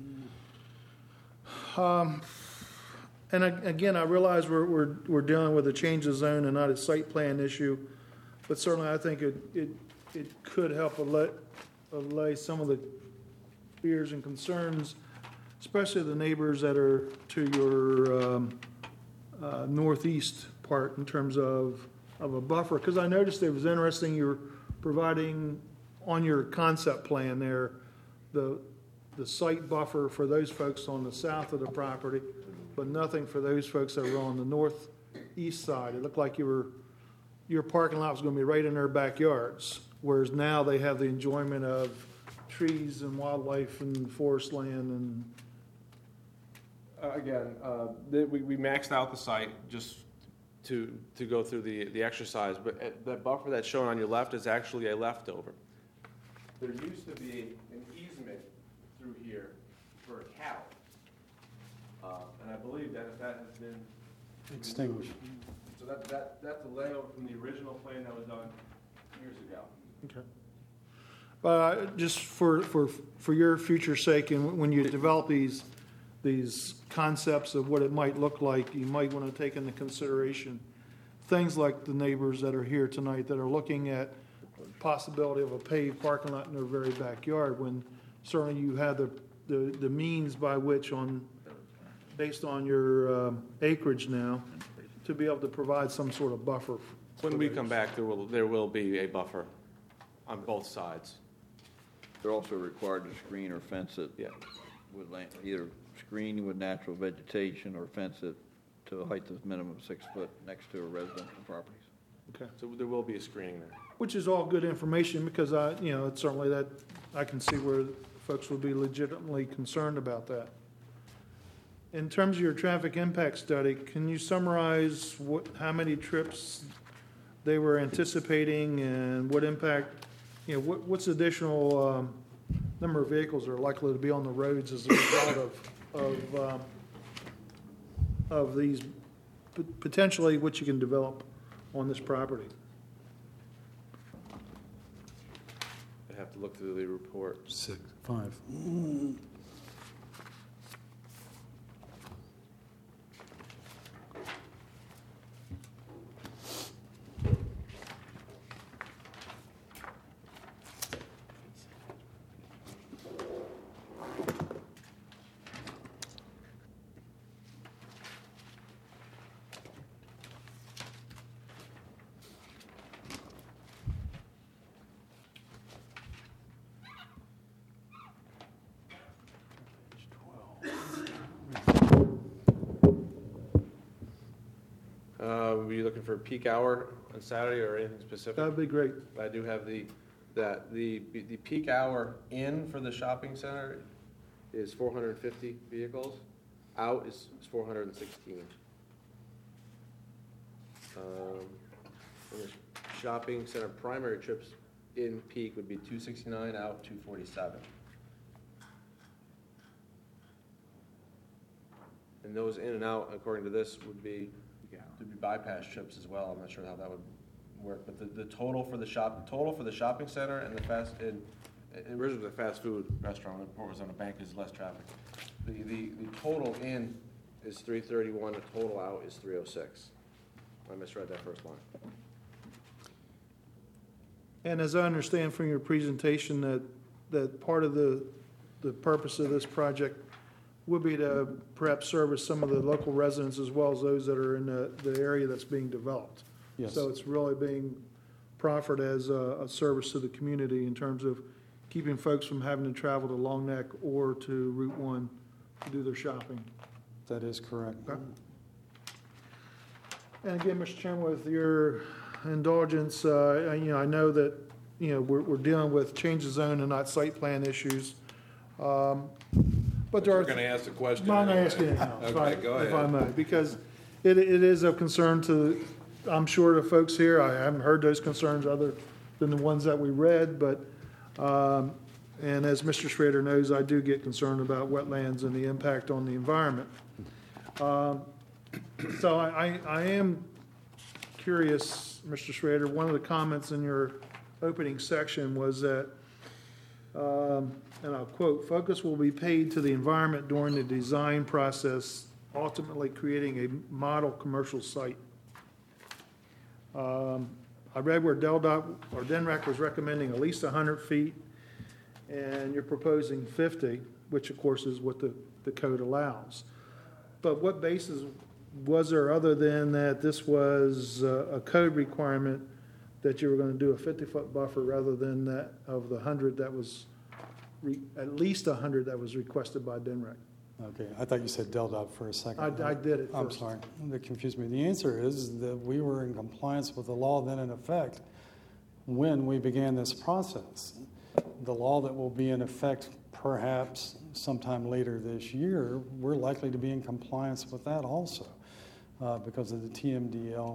And again, I realize we're dealing with a change of zone and not a site plan issue, but certainly I think it could help allay some of the fears and concerns, especially the neighbors that are to your northeast part in terms of a buffer. Because I noticed it was interesting, you were providing on your concept plan there, the site buffer for those folks on the south of the property, but nothing for those folks that were on the northeast side. It looked like your parking lot was going to be right in their backyards, whereas now they have the enjoyment of trees and wildlife and forest land and. Again, we maxed out the site just to go through the exercise, but the buffer that's shown on your left is actually a leftover. There used to be an easement through here for a cow, and I believe that has been Extinguished. So that's a layout from the original plan that was done years ago. Okay. Just for your future sake, and when you develop these concepts of what it might look like, you might want to take into consideration things like the neighbors that are here tonight that are looking at possibility of a paved parking lot in their very backyard, when certainly you have the means by which, based on your acreage now, to be able to provide some sort of buffer. When we come back, there will be a buffer on both sides. They're also required to screen or fence it. Yeah. With either screen with natural vegetation or fence it to a height of minimum 6 foot next to a residential properties. Okay. So there will be a screening there. Which is all good information, because it's certainly that I can see where folks would be legitimately concerned about that. In terms of your traffic impact study, can you summarize how many trips they were anticipating and what impact, what's the additional number of vehicles are likely to be on the roads as a result of these, potentially what you can develop on this property? I have to look through the report. 5. Were you looking for a peak hour on Saturday or anything specific? That'd be great. I do have the peak hour in for the shopping center is 450 vehicles. Out is 416. And the shopping center primary trips in peak would be 269, out 247. And those in and out, according to this, would be bypass trips as well. I'm not sure how that would work, but the total for the shopping center and the originally the fast food restaurant, the report was on the bank, is less traffic. The total in is 331. The total out is 306. I misread that first line. And as I understand from your presentation, that part of the purpose of this project would be to perhaps service some of the local residents as well as those that are in the area that's being developed. Yes. So it's really being proffered as a service to the community in terms of keeping folks from having to travel to Long Neck or to Route 1 to do their shopping. That is correct. Okay. And again, Mr. Chairman, with your indulgence, I know that, we're dealing with change of zone and not site plan issues. But there are. You're going to ask the question. I'm not going to ask you anyhow, Okay, go if I ahead. may, because it is of concern to, I'm sure, the folks here. I haven't heard those concerns other than the ones that we read, but And as Mr. Schrader knows, I do get concerned about wetlands and the impact on the environment. So I am curious, Mr. Schrader, one of the comments in your opening section was that, and I'll quote, "Focus will be paid to the environment during the design process, ultimately creating a model commercial site." I read where DelDOT or DNREC was recommending at least 100 feet, and you're proposing 50, which of course is what the code allows. But what basis was there other than that this was a code requirement that you were going to do a 50-foot buffer rather than that of the 100 that was, at least 100 that was requested by DNREC? Okay, I thought you said DelDOT for a second. I did it I'm first. sorry, that confused me. The answer is that we were in compliance with the law then in effect when we began this process. The law that will be in effect perhaps sometime later this year, we're likely to be in compliance with that also because of the TMDL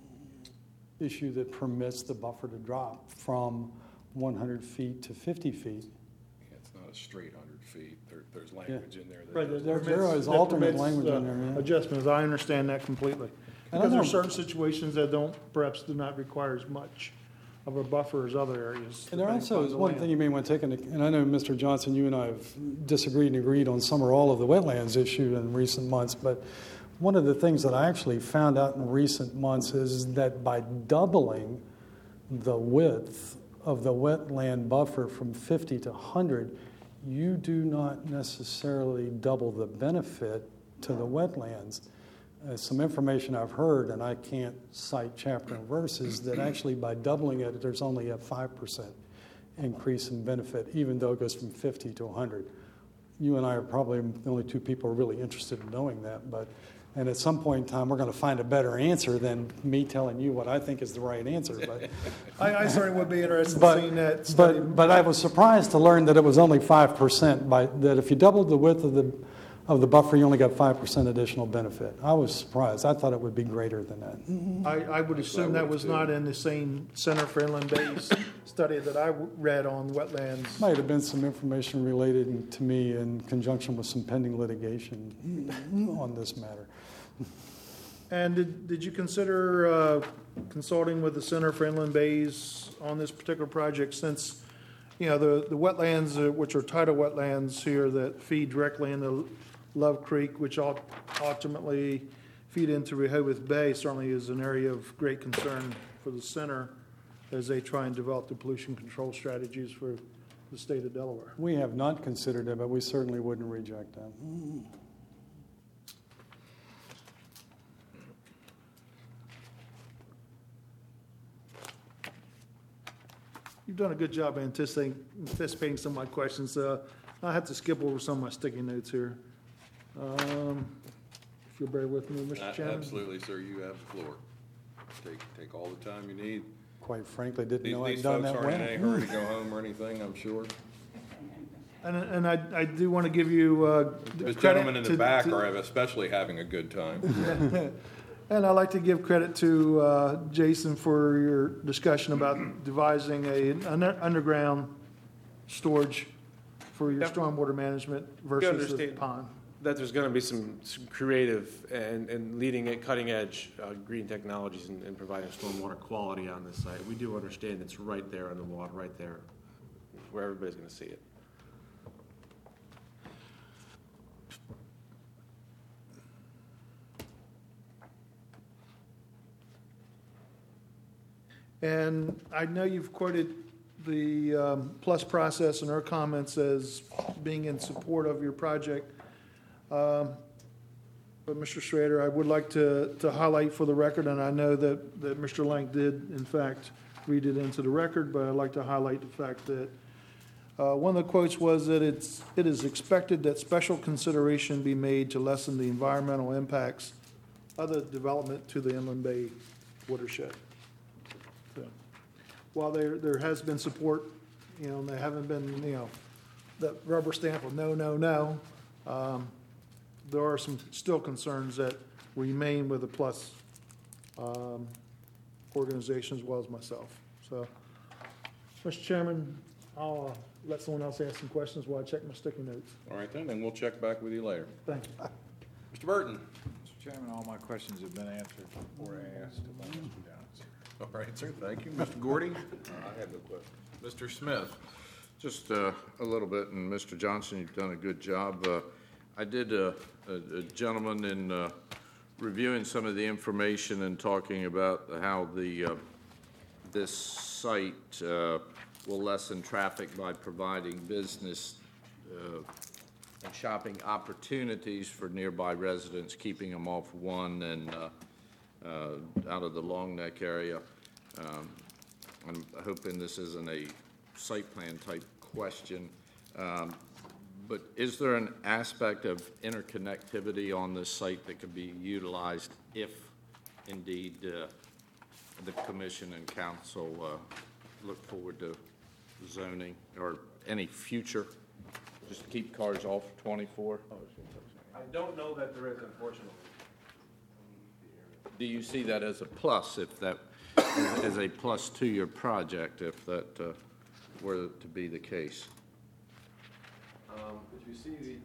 issue that permits the buffer to drop from 100 feet to 50 feet. Yeah, it's not a straight 100 feet. There's language in there. That Right, There is alternate language in there, yeah. Adjustments, I understand that completely. And I Because there are know- certain situations that perhaps do not require as much of a buffer as other areas. And there depending also upon is the one land. thing you may want to take into, and I know, Mr. Johnson, you and I have disagreed and agreed on some or all of the wetlands issue in recent months, but one of the things that I actually found out in recent months is that by doubling the width of the wetland buffer from 50 to 100, you do not necessarily double the benefit to the wetlands. Some information I've heard, and I can't cite chapter and verse, is that actually by doubling it, there's only a 5% increase in benefit, even though it goes from 50 to 100. You and I are probably the only two people really interested in knowing that, and at some point in time, we're going to find a better answer than me telling you what I think is the right answer. But I certainly would be interested in seeing that study. but I was surprised to learn that it was only 5%. That if you doubled the width of the buffer, you only got 5% additional benefit. I was surprised. I thought it would be greater than that. I would assume that was not in the same Center for Inland Bays study that I read on wetlands. Might have been some information related to me in conjunction with some pending litigation on this matter. And did you consider consulting with the Center for Inland Bays on this particular project, since, you know, the wetlands, which are tidal wetlands here that feed directly into Love Creek, which ultimately feed into Rehoboth Bay, certainly is an area of great concern for the center as they try and develop the pollution control strategies for the state of Delaware. We have not considered it, but we certainly wouldn't reject that. You've done a good job of anticipating some of my questions. I have to skip over some of my sticky notes here. If you'll bear with me, Mr. Chairman. Absolutely, sir, you have the floor. Take all the time you need. Quite frankly, didn't These know I'd these done folks that aren't in any well. hurry to go home or anything, I'm sure. And I do want to give you Those credit gentlemen in the to- back to- are especially having a good time. And I'd like to give credit to Jason for your discussion about devising an underground storage for your Yep. stormwater management You versus the understand pond. that there's going to be some creative and leading at cutting edge green technologies and providing stormwater quality on this site. We do understand it's right there on the water, right there, where everybody's going to see it. And I know you've quoted the Plus process and her comments as being in support of your project. But Mr. Schrader, I would like to highlight for the record, and I know that Mr. Lang did in fact read it into the record, but I'd like to highlight the fact that one of the quotes was that it is expected that special consideration be made to lessen the environmental impacts of the development to the Inland Bay watershed. So, while there has been support, you know, and there haven't been, you know, that rubber stamp of no, there are some still concerns that remain with the Plus organization as well as myself. So, Mr. Chairman, I'll let someone else ask some questions while I check my sticky notes. All right then, and we'll check back with you later. Thank you. Mr. Burton? Mr. Chairman, all my questions have been answered or asked by Mr. Johnson. All right, sir, thank you. Mr. Gordy? I have no question. Mr. Smith? Just a little bit, and Mr. Johnson, you've done a good job. I did a gentleman in reviewing some of the information and talking about how this site will lessen traffic by providing business and shopping opportunities for nearby residents, keeping them off one and out of the Long Neck area. I'm hoping this isn't a site plan type question, but is there an aspect of interconnectivity on this site that could be utilized if indeed the commission and council look forward to zoning or any future, just to keep cars off 24? I don't know that there is, unfortunately. Do you see that as a plus, if that, as a plus to your project, if that were to be the case? If you see the,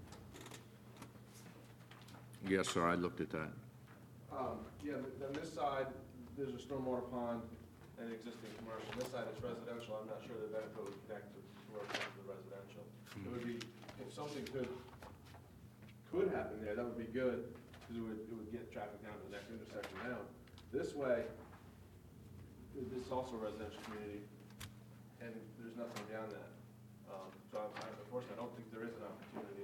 Yes, sir, I looked at that. yeah, on this side, there's a stormwater pond and existing commercial. This side is residential. I'm not sure the benefit would connect to commercial to the residential. It would be, if something could happen there, that would be good, because it would get traffic down to the next intersection down. This way, this is also a residential community, and there's nothing down that. So unfortunately, I don't think there is an opportunity.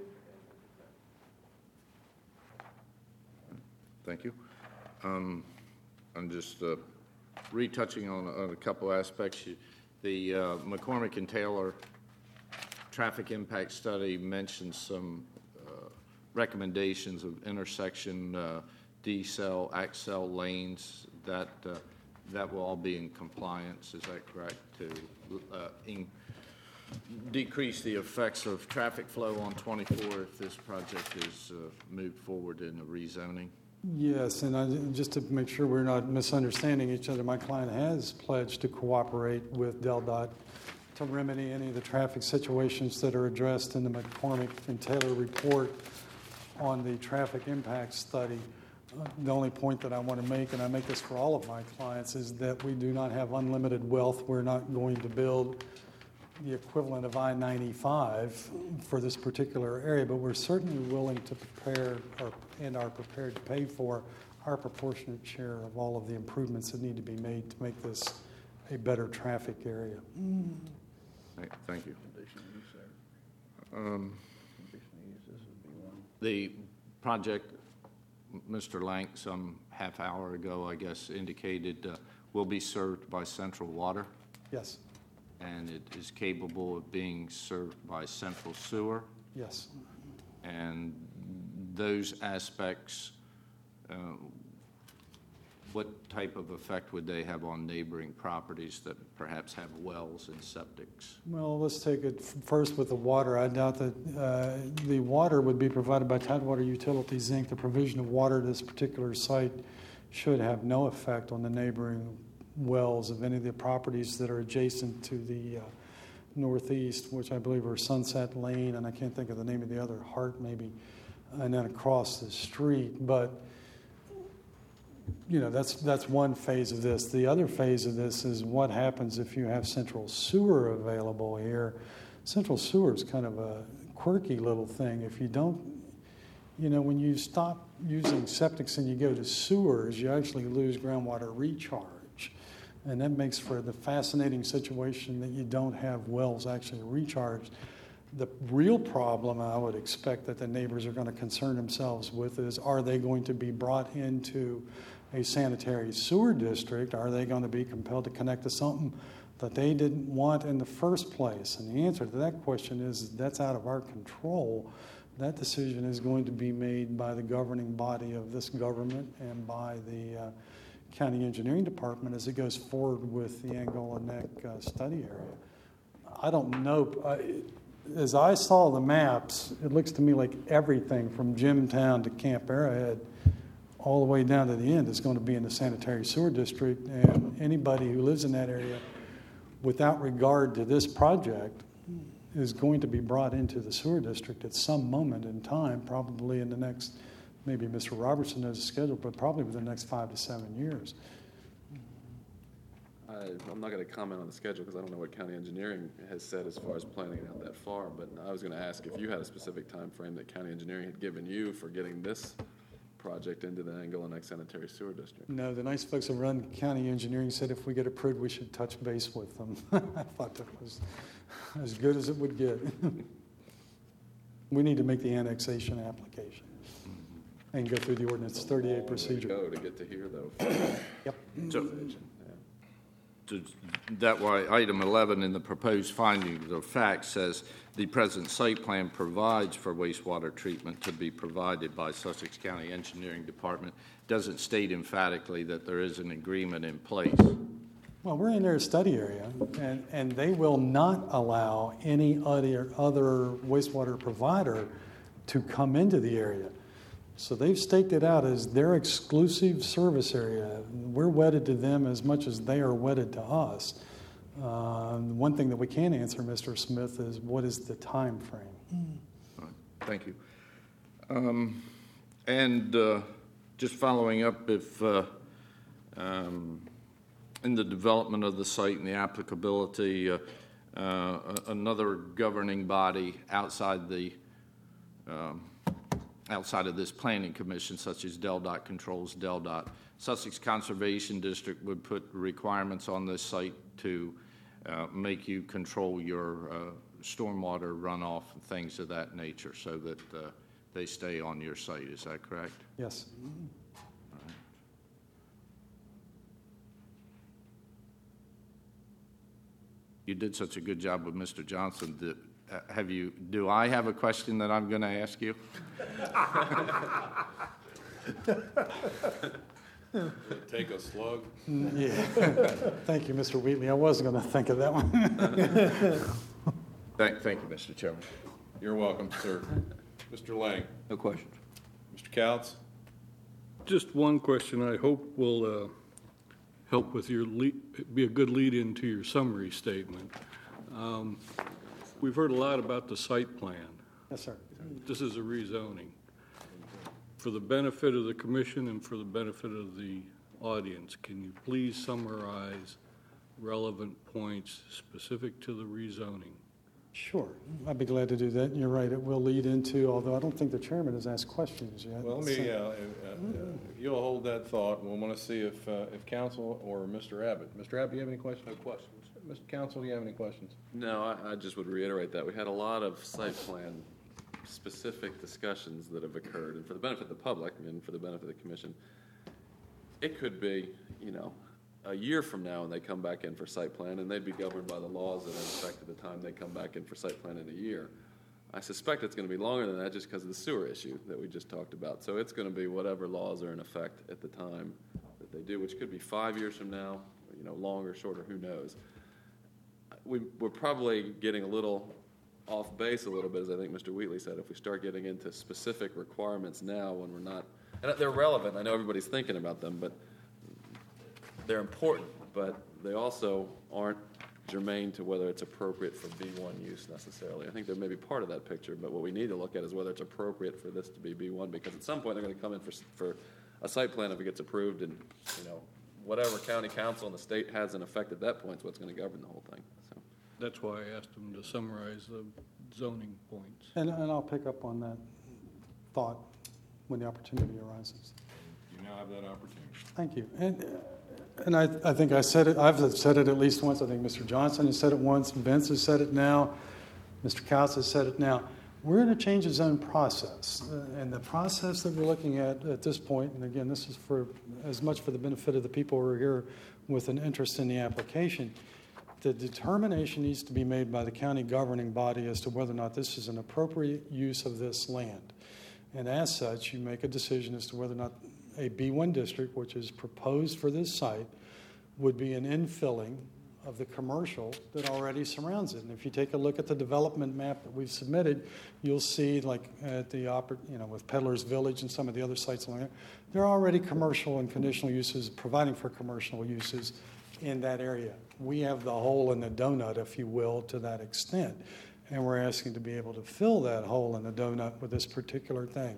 Thank you. I'm just retouching on a couple aspects. The McCormick and Taylor traffic impact study mentions some recommendations of intersection decel, accel lanes that will all be in compliance. Is that correct? To decrease the effects of traffic flow on 24 if this project is moved forward in the rezoning? Yes, and just to make sure we're not misunderstanding each other, my client has pledged to cooperate with DelDOT to remedy any of the traffic situations that are addressed in the McCormick and Taylor report on the traffic impact study. The only point that I want to make, and I make this for all of my clients, is that we do not have unlimited wealth. We're not going to build the equivalent of I-95 for this particular area, but we're certainly willing to prepare and are prepared to pay for our proportionate share of all of the improvements that need to be made to make this a better traffic area. Thank you. The project, Mr. Lank, some half hour ago, I guess, indicated will be served by Central Water. Yes. And it is capable of being served by Central Sewer. Yes. And those aspects, what type of effect would they have on neighboring properties that perhaps have wells and septics? Well, let's take it first with the water. I doubt that the water would be provided by Tidewater Utilities, Inc. The provision of water to this particular site should have no effect on the neighboring wells of any of the properties that are adjacent to the northeast, which I believe are Sunset Lane, and I can't think of the name of the other, Hart maybe, and then across the street. But you know, that's one phase of this. The other phase of this is what happens if you have central sewer available here. Central sewer is kind of a quirky little thing. If you don't, you know, when you stop using septics and you go to sewers, you actually lose groundwater recharge. And that makes for the fascinating situation that you don't have wells actually recharged. The real problem I would expect that the neighbors are going to concern themselves with is, are they going to be brought into a sanitary sewer district? Are they going to be compelled to connect to something that they didn't want in the first place? And the answer to that question is that's out of our control. That decision is going to be made by the governing body of this government and by the County Engineering Department as it goes forward with the Angola Neck study area. I don't know. As I saw the maps, it looks to me like everything from Jimtown to Camp Arrowhead all the way down to the end is going to be in the sanitary sewer district, and anybody who lives in that area without regard to this project, is going to be brought into the sewer district at some moment in time, probably in the next, maybe Mr. Robertson knows the schedule, but probably within the next 5 to 7 years. I'm not going to comment on the schedule because I don't know what county engineering has said as far as planning it out that far, but I was going to ask if you had a specific time frame that county engineering had given you for getting this project into the Angola Neck Sanitary Sewer District. No, the nice folks who run county engineering said if we get approved, we should touch base with them. I thought that was as good as it would get. We need to make the annexation application and go through the ordinance 38 procedure. Go to get to here, though. Yep. That why item 11 in the proposed findings of fact says the present site plan provides for wastewater treatment to be provided by Sussex County Engineering Department. Doesn't state emphatically that there is an agreement in place. Well, we're in their study area, and they will not allow any other wastewater provider to come into the area. So they've staked it out as their exclusive service area. We're wedded to them as much as they are wedded to us. One thing that we can answer, Mr. Smith, is what is the time frame? All right. Thank you. Just following up, if in the development of the site and the applicability, another governing body outside of this planning commission, such as DelDOT controls DelDOT. Sussex Conservation District would put requirements on this site to make you control your stormwater runoff and things of that nature so that they stay on your site. Is that correct? Yes. All right. You did such a good job with Mr. Johnson that do I have a question that I'm going to ask you? Take a slug. Yeah. Thank you, Mr. Wheatley. I wasn't going to think of that one. Thank you, Mr. Chairman. You're welcome, sir. Mr. Lang. No questions. Mr. Couts. Just one question I hope will help with be a good lead into your summary statement. We've heard a lot about the site plan. Yes, sir. This is a rezoning. For the benefit of the commission and for the benefit of the audience, can you please summarize relevant points specific to the rezoning? Sure. I'd be glad to do that. You're right. It will lead into, although I don't think the chairman has asked questions yet. Well, if you'll hold that thought, we'll want to see if council or Mr. Abbott. Mr. Abbott, do you have any questions? No questions. Mr. Council, do you have any questions? No, I just would reiterate that. We had a lot of site plan specific discussions that have occurred, and for the benefit of the public and for the benefit of the commission, it could be, a year from now and they come back in for site plan and they'd be governed by the laws that are in effect at the time they come back in for site plan in a year. I suspect it's going to be longer than that just because of the sewer issue that we just talked about. So it's going to be whatever laws are in effect at the time that they do, which could be 5 years from now, longer, shorter, who knows. We're probably getting a little off base a little bit, as I think Mr. Wheatley said, if we start getting into specific requirements now when we're not, and they're relevant. I know everybody's thinking about them, but they're important, but they also aren't germane to whether it's appropriate for B1 use necessarily. I think there may be part of that picture, but what we need to look at is whether it's appropriate for this to be B1, because at some point they're going to come in for a site plan if it gets approved, and whatever county council and the state has in effect at that point is what's going to govern the whole thing. So that's why I asked them to summarize the zoning points. And I'll pick up on that thought when the opportunity arises. You now have that opportunity. Thank you. And I think I said it, I've said it at least once. I think Mr. Johnson has said it once. Vince has said it now. Mr. Couts has said it now. We're in a change of zone process. And the process that we're looking at this point, and again, this is for as much for the benefit of the people who are here with an interest in the application, the determination needs to be made by the county governing body as to whether or not this is an appropriate use of this land. And as such, you make a decision as to whether or not a B1 district, which is proposed for this site, would be an infilling of the commercial that already surrounds it. And if you take a look at the development map that we've submitted, you'll see, like at the with Peddler's Village and some of the other sites along there, there are already commercial and conditional uses providing for commercial uses in that area. We have the hole in the donut, if you will, to that extent. And we're asking to be able to fill that hole in the donut with this particular thing.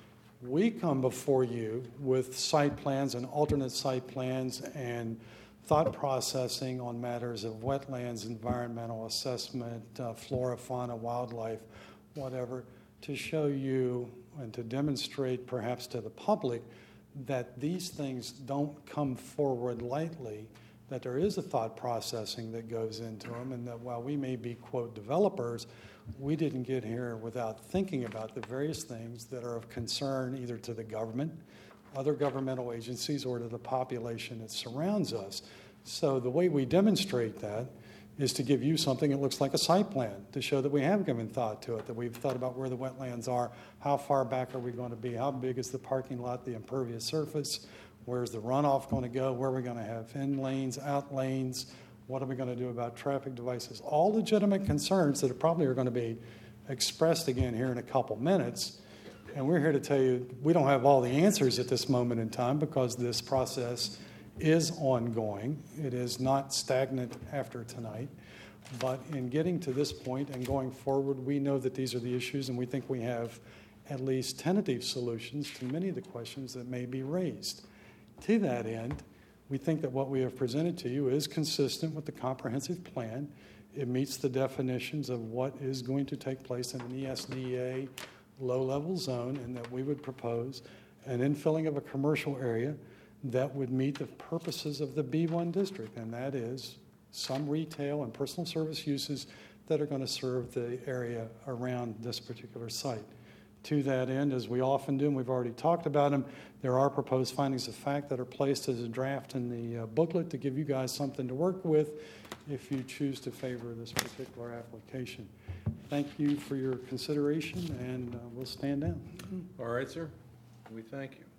We come before you with site plans and alternate site plans and thought processing on matters of wetlands, environmental assessment, flora, fauna, wildlife, whatever, to show you and to demonstrate perhaps to the public that these things don't come forward lightly, that there is a thought processing that goes into them, and that while we may be, quote, developers, we didn't get here without thinking about the various things that are of concern either to the government, other governmental agencies, or to the population that surrounds us. So the way we demonstrate that is to give you something that looks like a site plan, to show that we have given thought to it, that we've thought about where the wetlands are, how far back are we going to be, how big is the parking lot, the impervious surface, where's the runoff going to go, where are we going to have in lanes, out lanes, what are we going to do about traffic devices, all legitimate concerns that probably are going to be expressed again here in a couple minutes. And we're here to tell you we don't have all the answers at this moment in time because this process is ongoing. It is not stagnant after tonight. But in getting to this point and going forward, we know that these are the issues, and we think we have at least tentative solutions to many of the questions that may be raised. To that end, we think that what we have presented to you is consistent with the comprehensive plan. It meets the definitions of what is going to take place in an ESDA low-level zone, and that we would propose an infilling of a commercial area that would meet the purposes of the B1 district, and that is some retail and personal service uses that are going to serve the area around this particular site. To that end, as we often do, and we've already talked about them, there are proposed findings of fact that are placed as a draft in the booklet to give you guys something to work with if you choose to favor this particular application. Thank you for your consideration, and we'll stand down. All right, sir. We thank you.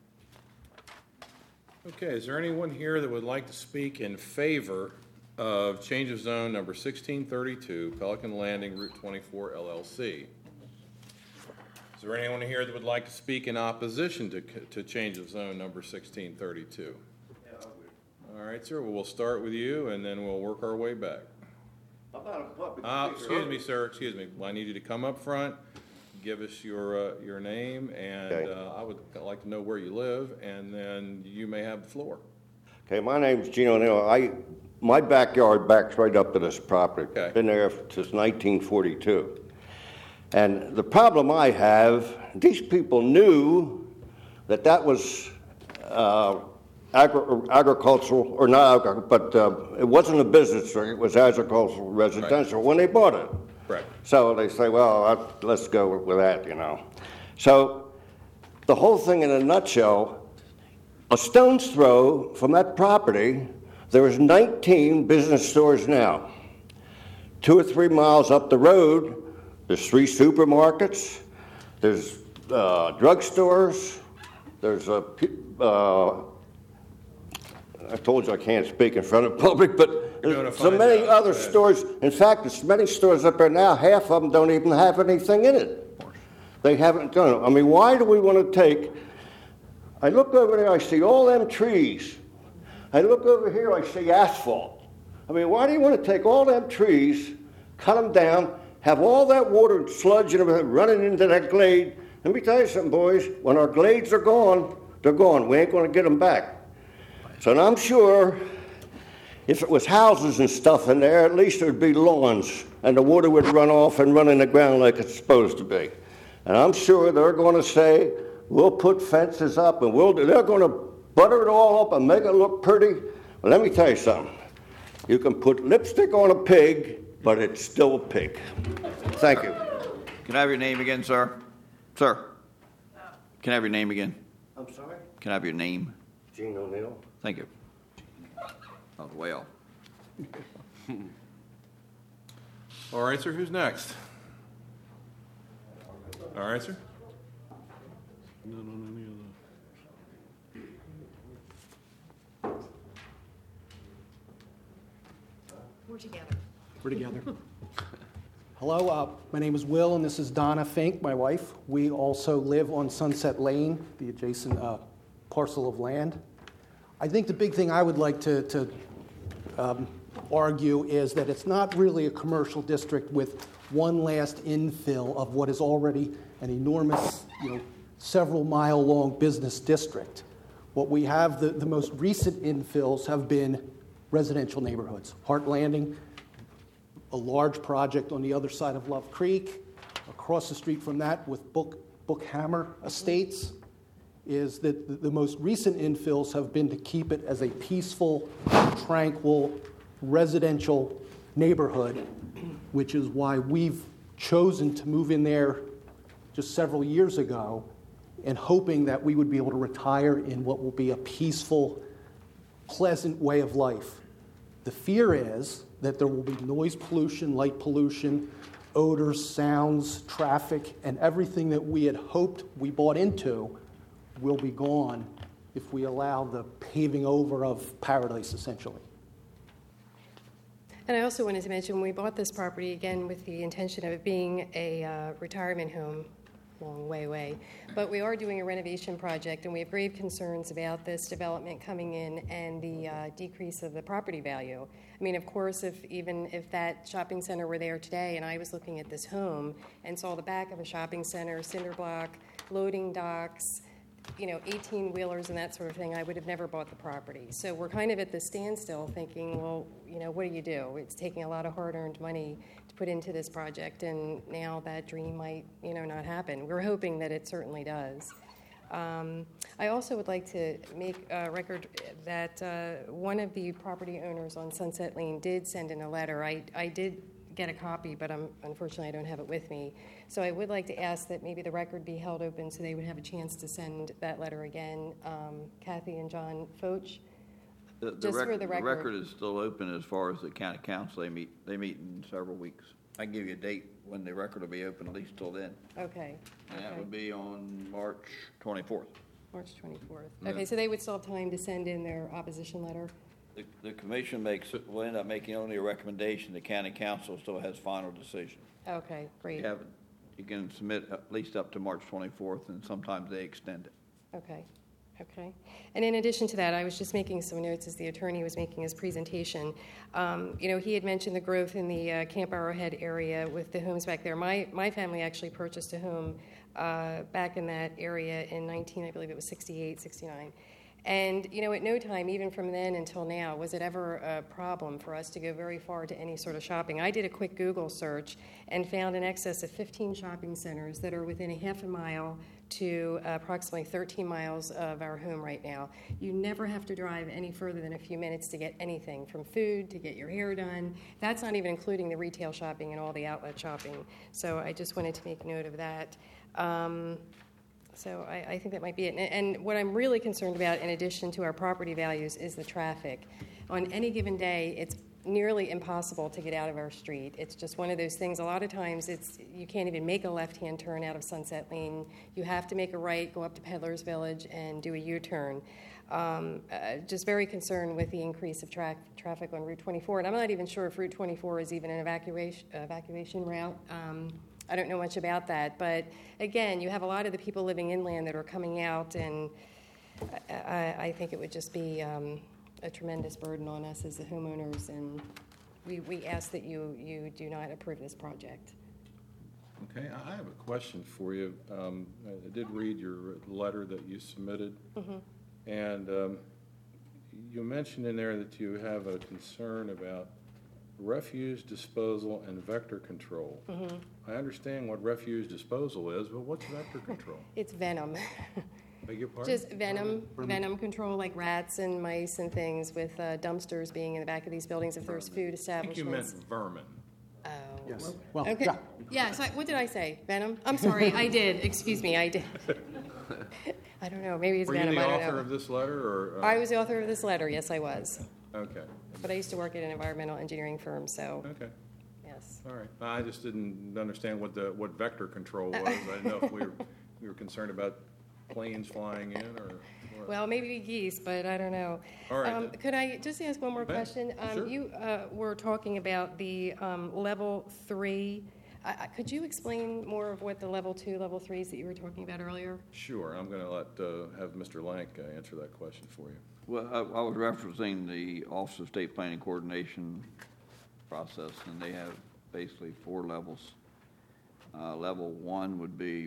Okay, is there anyone here that would like to speak in favor of change of zone number 1632, Pelican Landing, Route 24, LLC? Is there anyone here that would like to speak in opposition to change of zone number 1632? Yeah, I would. All right, sir. Well, we'll start with you, and then we'll work our way back. I'm not a public speaker. Excuse me, sir. Excuse me. Well, I need you to come up front, give us your name, and Okay. I would like to know where you live, and then you may have the floor. Okay, my name's Gino O'Neill. My backyard backs right up to this property. Okay. Been there since 1942. And the problem I have, these people knew that was agricultural, or not agricultural, but it wasn't a business, it was agricultural residential when they bought it. Right. So they say, well, let's go with that, you know. So the whole thing in a nutshell, a stone's throw from that property, there is 19 business stores now. 2 or 3 miles up the road, there's 3 supermarkets, there's drugstores, there's I told you I can't speak in front of public, but there's so many other stores. In fact, there's many stores up there now, half of them don't even have anything in it. They haven't done it. I mean, why do we want to take, I look over there, I see all them trees. I look over here, I see asphalt. I mean, why do you want to take all them trees, cut them down, have all that water and sludge and everything running into that glade? Let me tell you something, boys. When our glades are gone, they're gone. We ain't going to get them back. So I'm sure if it was houses and stuff in there, at least there would be lawns, and the water would run off and run in the ground like it's supposed to be. And I'm sure they're going to say, we'll put fences up, and they're going to butter it all up and make it look pretty. Well, let me tell you something. You can put lipstick on a pig, but it's still a pig. Thank you. Can I have your name again, sir? Sir? Can I have your name again? I'm sorry? Can I have your name? Gene O'Neill. Thank you. Oh, well. All right, sir. Who's next? All right, sir. None on any of We're together. Hello, my name is Will, and this is Donna Fink, my wife. We also live on Sunset Lane, the adjacent parcel of land. I think the big thing I would like to argue is that it's not really a commercial district with one last infill of what is already an enormous, several mile long business district. What we have, the most recent infills have been residential neighborhoods. Hart Landing, a large project on the other side of Love Creek. Across the street from that with Bookhammer Estates is that the most recent infills have been to keep it as a peaceful, tranquil, residential neighborhood, which is why we've chosen to move in there just several years ago and hoping that we would be able to retire in what will be a peaceful, pleasant way of life. The fear is that there will be noise pollution, light pollution, odors, sounds, traffic, and everything that we had hoped we bought into will be gone if we allow the paving over of paradise, essentially. And I also wanted to mention, we bought this property, again, with the intention of it being a retirement home, long way, but we are doing a renovation project, and we have grave concerns about this development coming in and the decrease of the property value. I mean, of course, if that shopping center were there today and I was looking at this home and saw the back of a shopping center, cinder block, loading docks, 18-wheelers and that sort of thing, I would have never bought the property. So we're kind of at the standstill thinking, well, what do? It's taking a lot of hard-earned money to put into this project, and now that dream might, not happen. We're hoping that it certainly does. I also would like to make a record that one of the property owners on Sunset Lane did send in a letter. I did get a copy, but unfortunately I don't have it with me. So I would like to ask that maybe the record be held open so they would have a chance to send that letter again. Kathy and John Foch. The record is still open as far as the county council. They meet in several weeks. I can give you a date when the record will be open, at least till then. Okay. And that would be on March 24th. March 24th. Okay, so they would still have time to send in their opposition letter? The commission will end up making only a recommendation. The county council still has final decision. Okay, great. You can submit at least up to March 24th, and sometimes they extend it. Okay. And in addition to that, I was just making some notes as the attorney was making his presentation. He had mentioned the growth in the Camp Arrowhead area with the homes back there. My family actually purchased a home back in that area in I believe it was 68, 69. And, at no time, even from then until now, was it ever a problem for us to go very far to any sort of shopping. I did a quick Google search and found in excess of 15 shopping centers that are within a half a mile to approximately 13 miles of our home right now. You never have to drive any further than a few minutes to get anything, from food to get your hair done. That's not even including the retail shopping and all the outlet shopping. So I just wanted to make note of that. So I think that might be it. And what I'm really concerned about, in addition to our property values, is the traffic. On any given day, it's nearly impossible to get out of our street. It's just one of those things. A lot of times, you can't even make a left-hand turn out of Sunset Lane. You have to make a right, go up to Peddler's Village, and do a U-turn. Just very concerned with the increase of traffic on Route 24. And I'm not even sure if Route 24 is even an evacuation route. I don't know much about that, but again, you have a lot of the people living inland that are coming out, and I think it would just be a tremendous burden on us as the homeowners, and we ask that you do not approve this project. Okay, I have a question for you. I did read your letter that you submitted, and you mentioned in there that you have a concern about refuse disposal and vector control. I understand what refuse disposal is, but what's vector control? It's venom. Beg your pardon? Just venom control, like rats and mice and things, with dumpsters being in the back of these buildings if there's food establishments. I think you meant vermin. Oh. Yes. Well, okay. Yeah, so what did I say? Venom? I'm sorry, I did. Excuse me, I did. I don't know, maybe it's venom, I don't know. Were you the author of this letter? Or, I was the author of this letter, yes, I was. Okay. But I used to work at an environmental engineering firm, so. Okay. Yes. All right. I just didn't understand what vector control was. I didn't know if we were concerned about planes flying in or what. Well, maybe geese, but I don't know. All right. Could I just ask one more question? Sure. You were talking about the level 3. Could you explain more of what the level 2, level 3s that you were talking about earlier? Sure. I'm going to have Mr. Lank answer that question for you. Well, I was referencing the Office of State Planning Coordination process, and they have basically 4 levels. Level 1 would be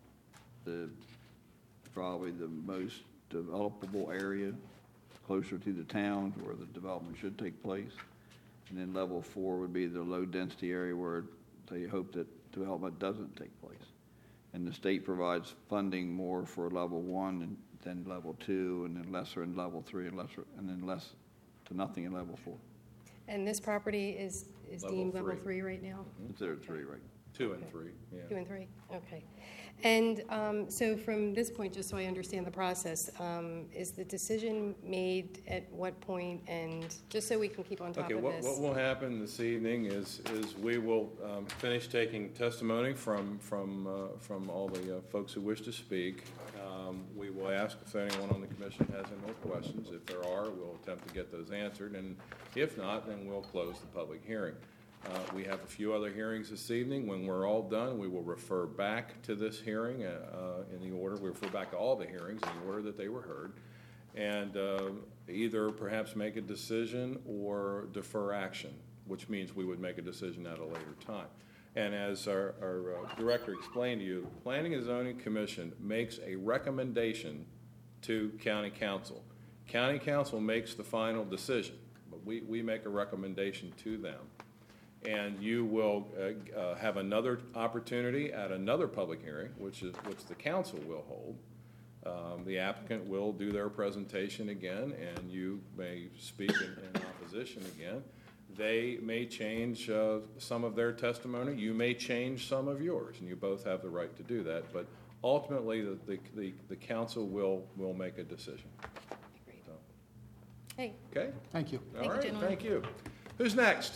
probably the most developable area, closer to the town where the development should take place. And then level 4 would be the low-density area where they hope that development doesn't take place. And the state provides funding more for level 1 than level 2, and then lesser in level 3, and then less to nothing in level 4. And this property is Level deemed level 3. 3 right now? Considered 3, right? 2 and 3, yeah. 2 and 3, okay. And so from this point, just so I understand the process, is the decision made at what point, and just so we can keep on top Okay, of what this? will happen this evening is we will finish taking testimony from all the folks who wish to speak. We will ask if anyone on the commission has any more questions. If there are, we'll attempt to get those answered, and if not, then we'll close the public hearing. We have a few other hearings this evening. When we're all done, we will refer back to this hearing in the order. We refer back to all the hearings in the order that they were heard, and either perhaps make a decision or defer action, which means we would make a decision at a later time. And as our director explained to you, the Planning and Zoning Commission makes a recommendation to County Council. County Council makes the final decision, but we make a recommendation to them. And you will have another opportunity at another public hearing, which the council will hold. The applicant will do their presentation again, and you may speak in opposition again. They may change some of their testimony. You may change some of yours, and you both have the right to do that. But ultimately, the council will make a decision. Great. So. Hey. Okay? Thank you. All Thank you, right, gentlemen. thank you. Who's next?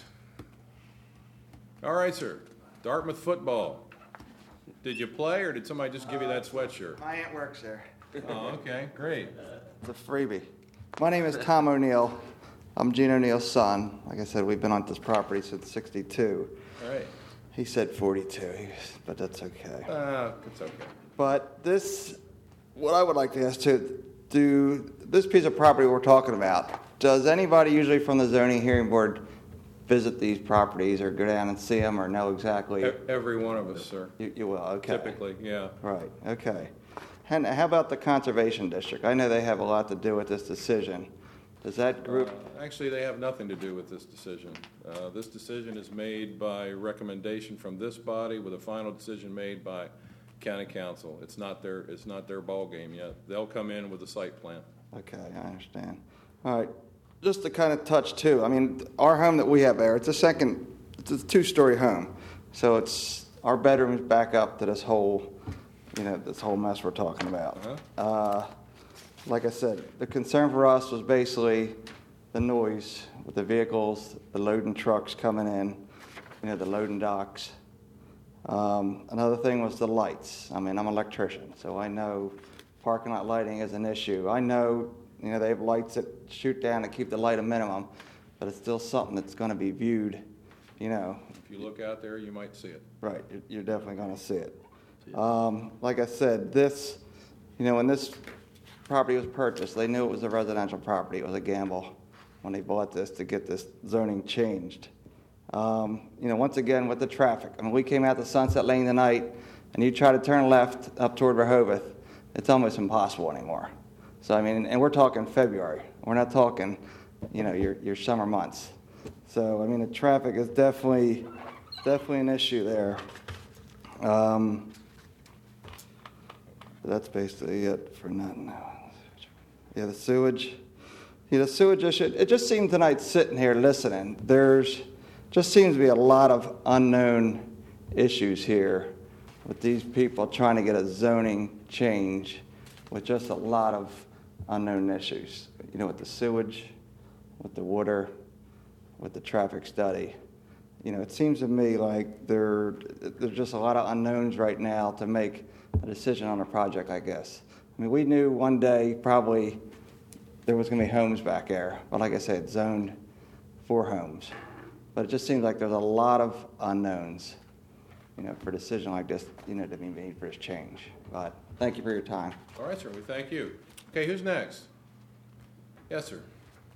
All right, sir. Dartmouth football. Did you play, or did somebody just give you that sweatshirt? My aunt works there. Oh, okay, great. It's a freebie. My name is Tom O'Neill. I'm Gene O'Neill's son. Like I said, we've been on this property since '62. All right. He said 42, but that's okay. It's okay. But what I would like to ask too, this piece of property we're talking about, does anybody usually from the zoning hearing board visit these properties or go down and see them or know exactly? Every one of us, sir. You will, okay. Typically, yeah. Right, okay. And how about the Conservation District? I know they have a lot to do with this decision. Does that group? Actually, they have nothing to do with this decision. This decision is made by recommendation from this body with a final decision made by County Council. It's not their ball game yet. They'll come in with a site plan. Okay, I understand. All right, just to kind of touch too, I mean, our home that we have there, it's a 2-story home. So it's, our bedroom's back up to this whole mess we're talking about. Uh-huh. Like I said, the concern for us was basically the noise with the vehicles, the loading trucks coming in, the loading docks. Another thing was the lights. I mean, I'm an electrician, so I know parking lot lighting is an issue. I know, they have lights that shoot down to keep the light a minimum, but it's still something that's going to be viewed, If you look out there, you might see it. Right, you're definitely going to see it. Like I said, this, when this property was purchased, they knew it was a residential property. It was a gamble when they bought this to get this zoning changed. Once again, with the traffic, I mean, we came out to Sunset Lane tonight, and you try to turn left up toward Rehoboth, it's almost impossible anymore. So, I mean, and we're talking February. We're not talking, your summer months. So, I mean, the traffic is definitely an issue there. That's basically it for nothing. Yeah, the sewage. The sewage issue, it just seemed tonight sitting here listening, there's just seems to be a lot of unknown issues here with these people trying to get a zoning change with just a lot of unknown issues. With the sewage, with the water, with the traffic study. It seems to me like there's just a lot of unknowns right now to make a decision on a project like this. I mean, we knew one day probably there was going to be homes back there, but like I said, zoned for homes. But it just seems like there's a lot of unknowns, for a decision like this, to be made for this change. But thank you for your time. All right, sir, we thank you. Okay, who's next? Yes, sir.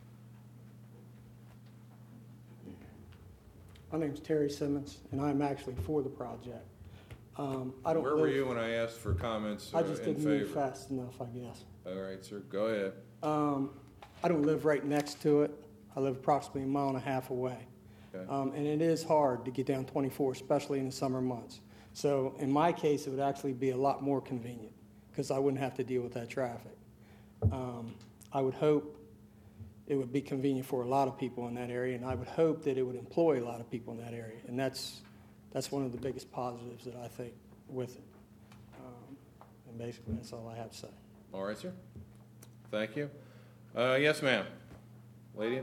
My name's Terry Simmons, and I'm actually for the project. I don't Where were live- you when I asked for comments I just in didn't move favor? fast enough, I guess. All right, sir, go ahead. I don't live right next to it. I live approximately a mile and a half away. Okay. And it is hard to get down 24, especially in the summer months. So in my case, it would actually be a lot more convenient because I wouldn't have to deal with that traffic. I would hope it would be convenient for a lot of people in that area, and I would hope that it would employ a lot of people in that area. And that's one of the biggest positives that I think with it. And basically, that's all I have to say. All right, sir. Thank you. Yes, ma'am. Lady?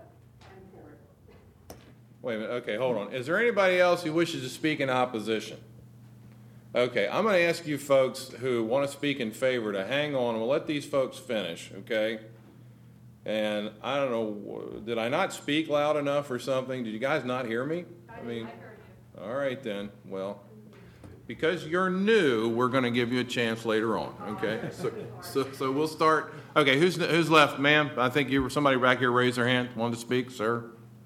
Wait a minute. Okay, hold on. Is there anybody else who wishes to speak in opposition? Okay, I'm going to ask you folks who want to speak in favor to hang on. We'll let these folks finish, okay? And I don't know, did I not speak loud enough or something? Did you guys not hear me? I heard you. All right then. Well, because you're new, we're going to give you a chance later on, okay? So we'll start. Okay, who's left, ma'am? I think you were somebody back here raised their hand, wanted to speak, sir.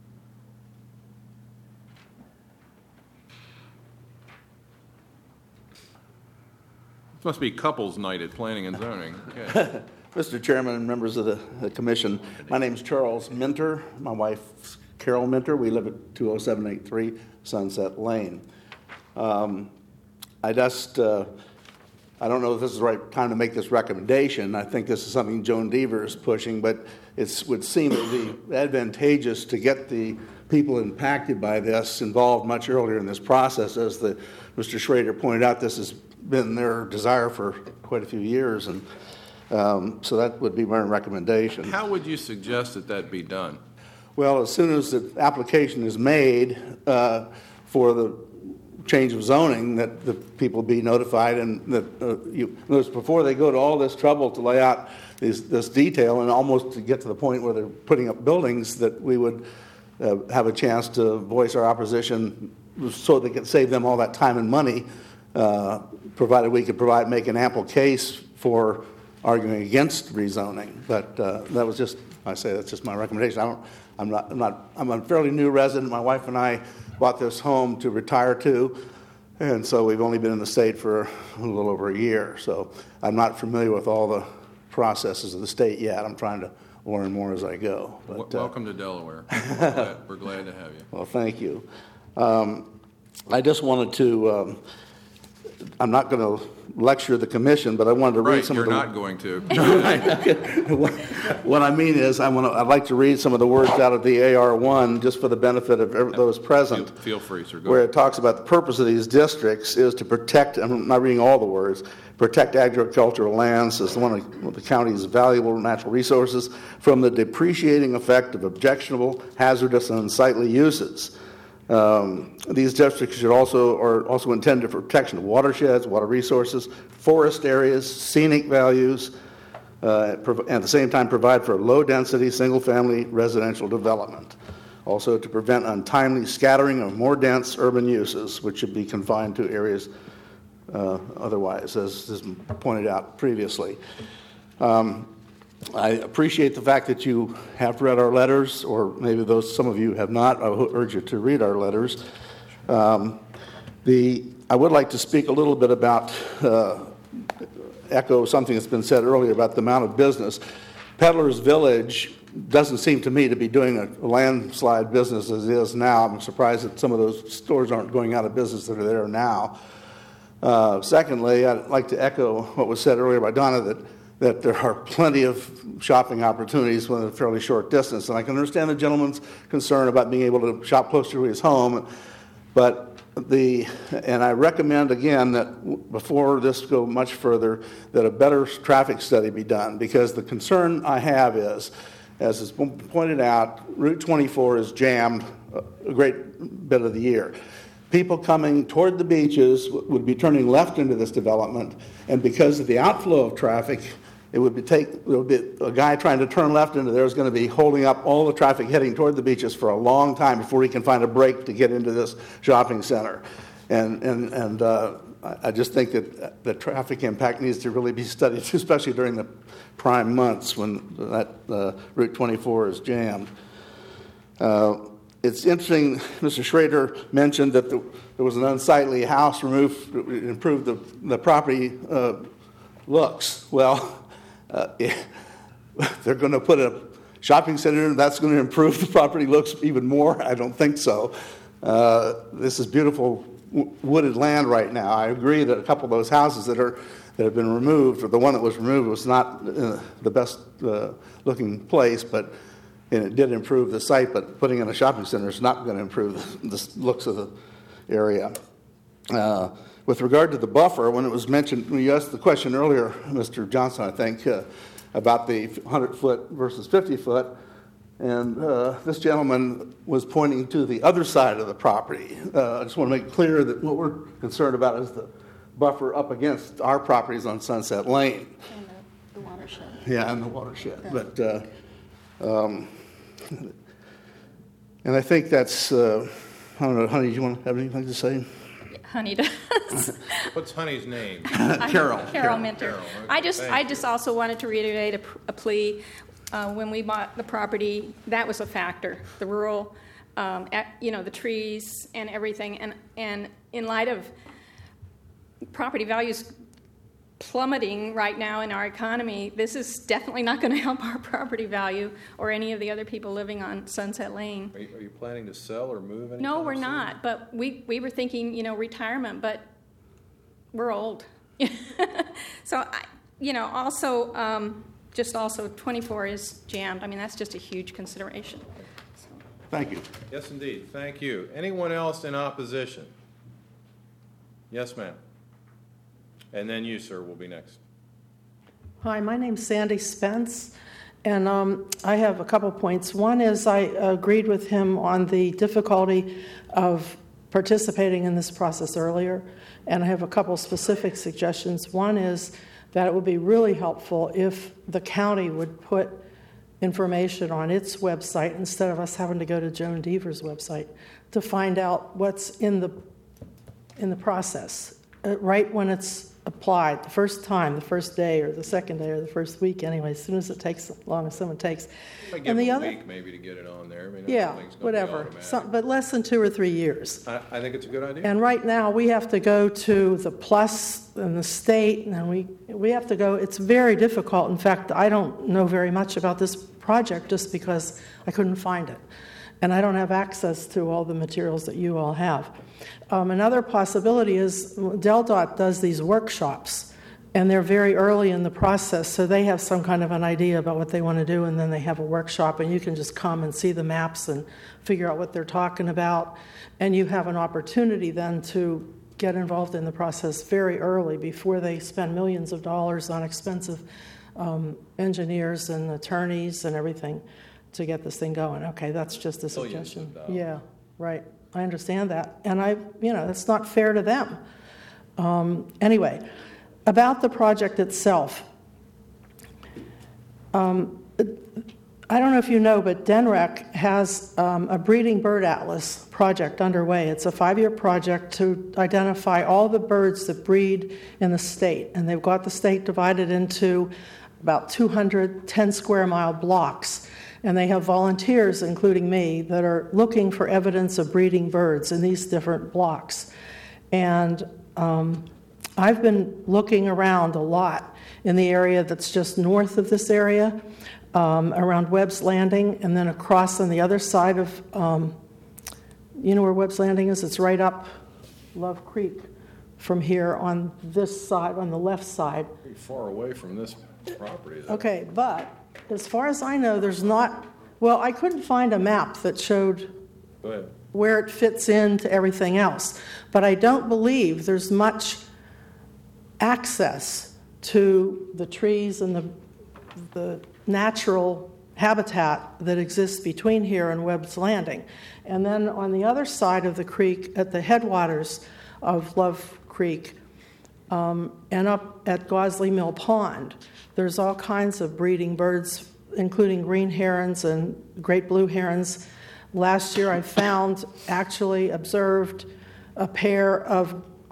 This must be couples night at Planning and Zoning. Okay. Mr. Chairman and members of the commission, my name is Charles Minter. My wife's Carol Minter. We live at 20783 Sunset Lane. I don't know if this is the right time to make this recommendation. I think this is something Joan Deaver is pushing, but it would seem it would be advantageous to get the people impacted by this involved much earlier in this process. As Mr. Schrader pointed out, this has been their desire for quite a few years, and so that would be my recommendation. How would you suggest that be done? Well, as soon as the application is made for the change of zoning, that the people be notified, and that before they go to all this trouble to lay out this detail and almost to get to the point where they're putting up buildings, that we would have a chance to voice our opposition so they could save them all that time and money, provided we could make an ample case for arguing against rezoning. But that was just, that's just my recommendation. I'm a fairly new resident. My wife and I bought this home to retire to, and so we've only been in the state for a little over a year. So I'm not familiar with all the processes of the state yet. I'm trying to learn more as I go. But, welcome to Delaware. We're glad to have you. Well, thank you. I just wanted to, I'm not going to lecture the commission, but I wanted to read some of the... You're not going to. What I mean is, I'd like to read some of the words out of the AR1 just for the benefit of those present. Feel free, sir. Go where ahead. it talks about the purpose of these districts is to protect, I'm not reading all the words, protect agricultural lands as one of the county's valuable natural resources from the depreciating effect of objectionable, hazardous, and unsightly uses. These districts are also intended for protection of watersheds, water resources, forest areas, scenic values, and at the same time provide for low-density, single-family residential development. Also to prevent untimely scattering of more dense urban uses, which should be confined to areas otherwise, as is pointed out previously. I appreciate the fact that you have read our letters, or maybe some of you have not. I urge you to read our letters. I would like to speak a little bit about, echo something that's been said earlier about the amount of business. Peddler's Village doesn't seem to me to be doing a landslide business as it is now. I'm surprised that some of those stores aren't going out of business that are there now. Secondly, I'd like to echo what was said earlier by Donna, that there are plenty of shopping opportunities within a fairly short distance. And I can understand the gentleman's concern about being able to shop closer to his home. And I recommend, again, that before this go much further, that a better traffic study be done. Because the concern I have is, as is pointed out, Route 24 is jammed a great bit of the year. People coming toward the beaches would be turning left into this development, and because of the outflow of traffic, it would be a guy trying to turn left into there is going to be holding up all the traffic heading toward the beaches for a long time before he can find a break to get into this shopping center. And I just think that the traffic impact needs to really be studied, especially during the prime months when that Route 24 is jammed. It's interesting, Mr. Schrader mentioned that there was an unsightly house removed to improve the property looks. Well, they're going to put a shopping center, and that's going to improve the property looks even more? I don't think so. This is beautiful wooded land right now. I agree that a couple of those houses that have been removed, or the one that was removed, was not the best looking place, and it did improve the site, but putting in a shopping center is not going to improve the looks of the area. With regard to the buffer, when it was mentioned, when you asked the question earlier, Mr. Johnson, I think, about the 100-foot versus 50-foot, and this gentleman was pointing to the other side of the property. I just want to make clear that what we're concerned about is the buffer up against our properties on Sunset Lane. And the watershed. Yeah, and the watershed. Yeah. But, and I think that's, I don't know, Honey, do you want to have anything to say? Honey does. What's Honey's name? Carol Minter. Carol, okay. I just also wanted to reiterate a plea. When we bought the property, that was a factor. The rural, the trees and everything. And in light of property values plummeting right now in our economy, this is definitely not going to help our property value or any of the other people living on Sunset Lane. Are you planning to sell or move anytime No, we're soon? not. But we were thinking, retirement, but we're old. So, also 24 is jammed. I mean, that's just a huge consideration. So. Thank you. Yes, indeed. Thank you. Anyone else in opposition? Yes, ma'am. And then you, sir, will be next. Hi, my name's Sandy Spence, and I have a couple points. One is I agreed with him on the difficulty of participating in this process earlier, and I have a couple specific suggestions. One is that it would be really helpful if the county would put information on its website instead of us having to go to Joan Deaver's website to find out what's in the process right when it's applied, the first time, the first day, or the second day, or the first week anyway, as soon as it takes as long as someone takes. Might give them a week maybe to get it on there. I mean, yeah, everything's gonna be whatever, automatic. but less than 2 or 3 years. I think it's a good idea. And right now, we have to go to the Plus and the state, and we have to go. It's very difficult. In fact, I don't know very much about this project just because I couldn't find it. And I don't have access to all the materials that you all have. Another possibility is DelDOT does these workshops, and they're very early in the process, so they have some kind of an idea about what they want to do, and then they have a workshop, and you can just come and see the maps and figure out what they're talking about, and you have an opportunity then to get involved in the process very early before they spend millions of dollars on expensive engineers and attorneys and everything to get this thing going. Okay, that's just a suggestion. Yeah, right. I understand that. And it's not fair to them. Anyway, about the project itself, I don't know if you know, but DNREC has a breeding bird atlas project underway. It's a 5-year project to identify all the birds that breed in the state. And they've got the state divided into about 210 square mile blocks. And they have volunteers, including me, that are looking for evidence of breeding birds in these different blocks. And I've been looking around a lot in the area that's just north of this area, around Webb's Landing, and then across on the other side of, you know where Webb's Landing is? It's right up Love Creek from here on this side, on the left side. Pretty far away from this property, though. Okay, but as far as I know, there's not, well, I couldn't find a map that showed where it fits into everything else. But I don't believe there's much access to the trees and the natural habitat that exists between here and Webb's Landing. And then on the other side of the creek, at the headwaters of Love Creek, and up at Gosley Mill Pond, there's all kinds of breeding birds, including green herons and great blue herons. Last year I observed a pair of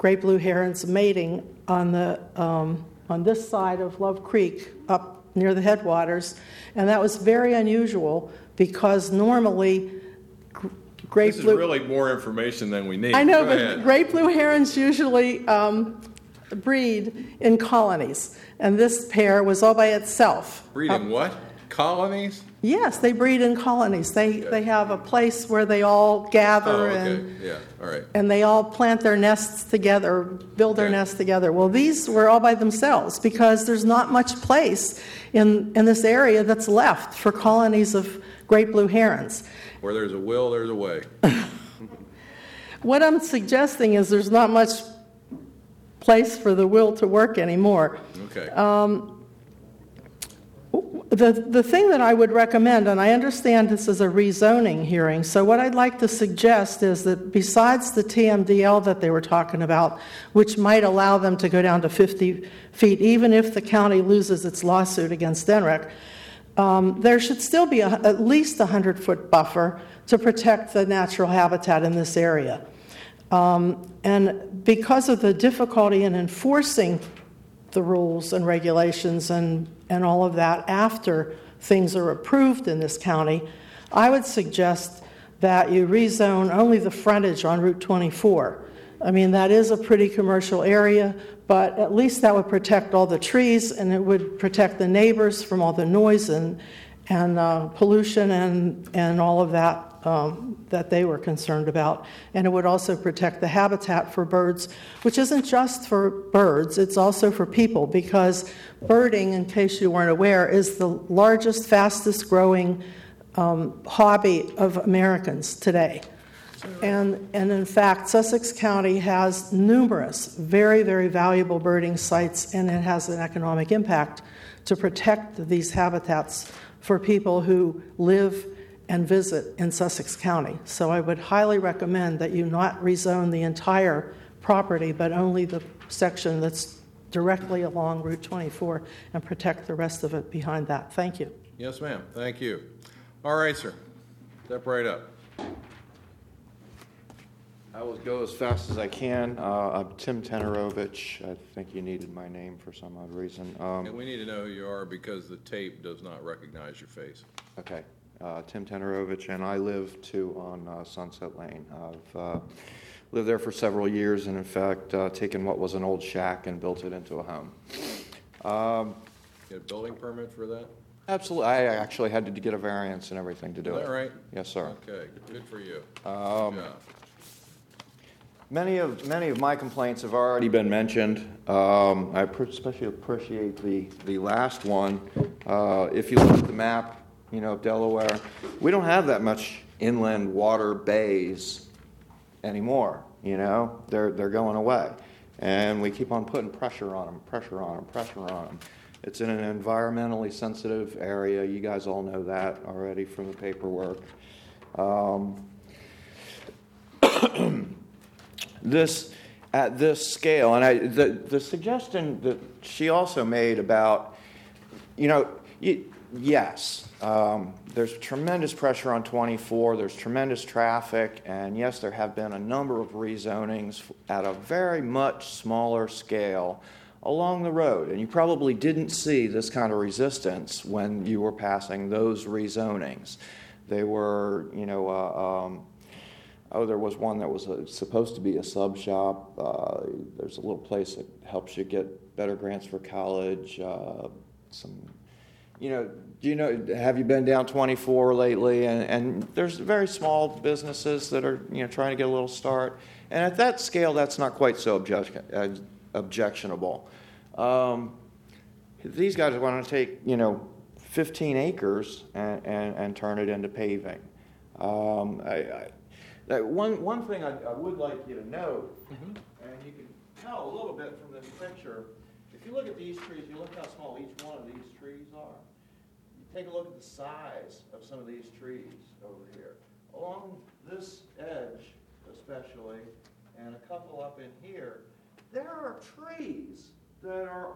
great blue herons mating on this side of Love Creek up near the headwaters, and that was very unusual because normally great This is blue... really more information than we need. I know, Go but ahead. great blue herons usually breed in colonies, and this pair was all by itself. Breeding what? Colonies? Yes, they breed in colonies. They have a place where they all gather Oh, okay. and Yeah, all right. and they all plant their nests together, build their nests together. Well, these were all by themselves because there's not much place in this area that's left for colonies of great blue herons. Where there's a will, there's a way. What I'm suggesting is there's not much place for the will to work anymore. Okay. The thing that I would recommend, and I understand this is a rezoning hearing, so what I'd like to suggest is that besides the TMDL that they were talking about, which might allow them to go down to 50 feet, even if the county loses its lawsuit against NREC, there should still be at least a 100-foot buffer to protect the natural habitat in this area. And because of the difficulty in enforcing the rules and regulations and all of that after things are approved in this county, I would suggest that you rezone only the frontage on Route 24. I mean, that is a pretty commercial area, but at least that would protect all the trees and it would protect the neighbors from all the noise and pollution and all of that that they were concerned about. And it would also protect the habitat for birds, which isn't just for birds, it's also for people, because birding, in case you weren't aware, is the largest, fastest growing hobby of Americans today. And in fact, Sussex County has numerous very, very valuable birding sites, and it has an economic impact to protect these habitats for people who live and visit in Sussex County. So I would highly recommend that you not rezone the entire property, but only the section that's directly along Route 24 and protect the rest of it behind that. Thank you. Yes, ma'am. Thank you. All right, sir. Step right up. I will go as fast as I can. I'm Tim Tenerovich. I think you needed my name for some odd reason. And we need to know who you are because the tape does not recognize your face. Okay. Tim Tenerovich, and I live on Sunset Lane. I've lived there for several years, and in fact, taken what was an old shack and built it into a home. Get a building permit for that? Absolutely. I actually had to get a variance and everything to do it. Is that right? Yes, sir. Okay, good for you. Yeah. Many of my complaints have already been mentioned. I especially appreciate the last one. If you look at the map, of Delaware, we don't have that much inland water bays anymore. They're going away, and we keep on putting pressure on them. It's in an environmentally sensitive area. You guys all know that already from the paperwork. At this scale, and the suggestion that she also made about, yes, there's tremendous pressure on 24, there's tremendous traffic, and yes, there have been a number of rezonings at a very much smaller scale along the road, and you probably didn't see this kind of resistance when you were passing those rezonings. They were, there was one that was supposed to be a sub shop. There's a little place that helps you get better grants for college. Have you been down 24 lately? And there's very small businesses that are, trying to get a little start. And at that scale, that's not quite so objectionable. These guys want to take, 15 acres and turn it into paving. One thing I would like you to know, and you can tell a little bit from this picture, if you look at these trees, you look how small each one of these trees are. You take a look at the size of some of these trees over here. Along this edge, especially, and a couple up in here, there are trees that are,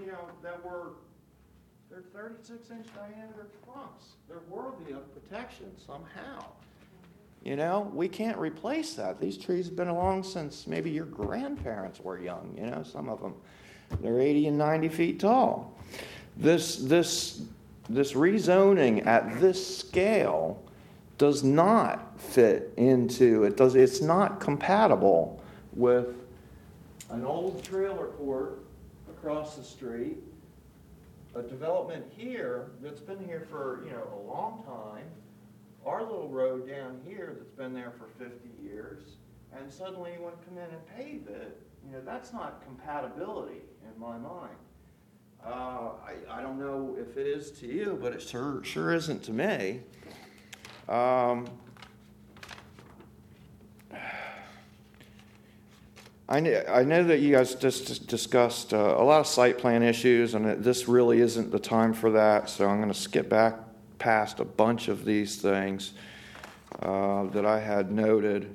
they're 36-inch diameter trunks. They're worthy of protection somehow. You know, we can't replace that. These trees have been along since maybe your grandparents were young, you know, some of them. They're 80 and 90 feet tall. This rezoning at this scale does not fit into, it's not compatible with an old trailer court across the street, a development here that's been here for, you know, a long time, our little road down here that's been there for 50 years, and suddenly you want to come in and pave it. You know, that's not compatibility in my mind. I don't know if it is to you, but it sure isn't to me. I know that you guys just discussed a lot of site plan issues, and this really isn't the time for that, so I'm going to skip back past a bunch of these things that I had noted.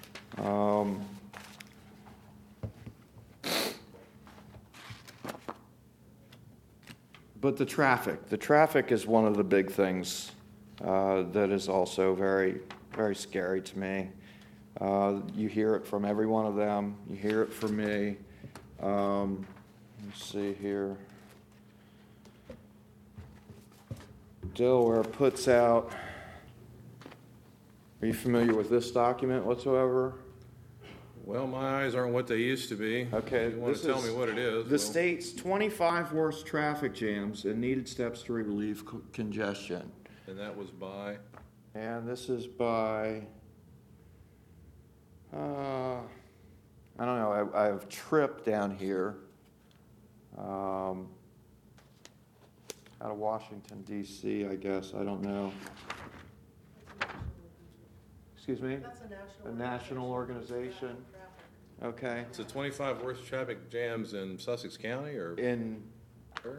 But the traffic is one of the big things that is also very, very scary to me. You hear it from every one of them. You hear it from me. Let's see here. Delaware puts out, are you familiar with this document whatsoever? Well, my eyes aren't what they used to be. Okay. You want to tell me what it is? The state's 25 worst traffic jams and needed steps to relieve congestion. And that was by? And this is by, I don't know, I have Tripp down here, out of Washington, D.C., I guess. I don't know. Excuse me? That's a national organization. Okay. It's the 25 worst traffic jams in Sussex County, or? In Where?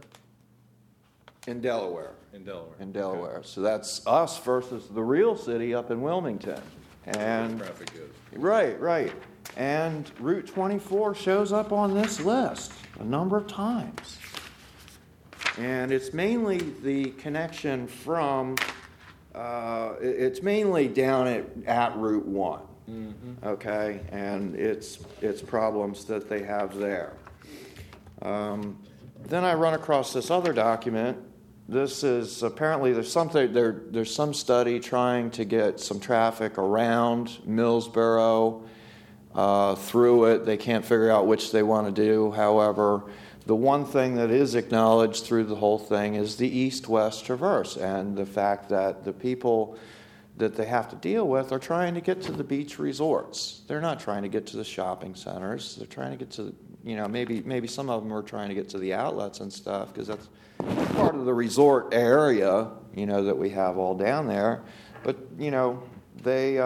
In Delaware. In Delaware. In Delaware. Okay. So that's us versus the real city up in Wilmington. And traffic is. Right. And Route 24 shows up on this list a number of times. And it's mainly the connection from, it's mainly down at Route 1. Mm-hmm. Okay, and it's problems that they have there. Then I run across this other document. This is apparently there's some study trying to get some traffic around Millsboro through it. They can't figure out which they want to do. However, the one thing that is acknowledged through the whole thing is the east-west traverse, and the fact that the people that they have to deal with are trying to get to the beach resorts. They're not trying to get to the shopping centers. They're trying to get to, maybe some of them are trying to get to the outlets and stuff, because that's part of the resort area, that we have all down there. But, they,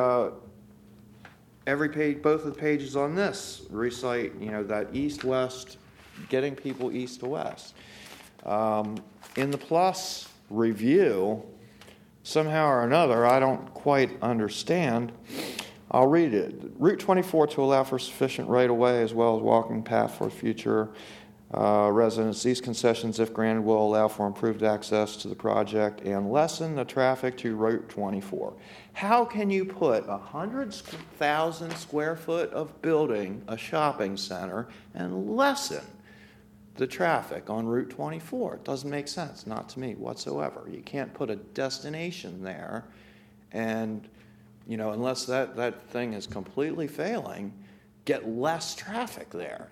every page, both of the pages on this recite, that east-west, getting people east to west. In the PLUS review, somehow or another, I don't quite understand. I'll read it. Route 24 to allow for sufficient right-of-way as well as walking path for future residents. These concessions, if granted, will allow for improved access to the project and lessen the traffic to Route 24. How can you put 100,000 square foot of building, a shopping center, and lessen the traffic on Route 24? It doesn't make sense, not to me whatsoever. You can't put a destination there and, unless that thing is completely failing, get less traffic there.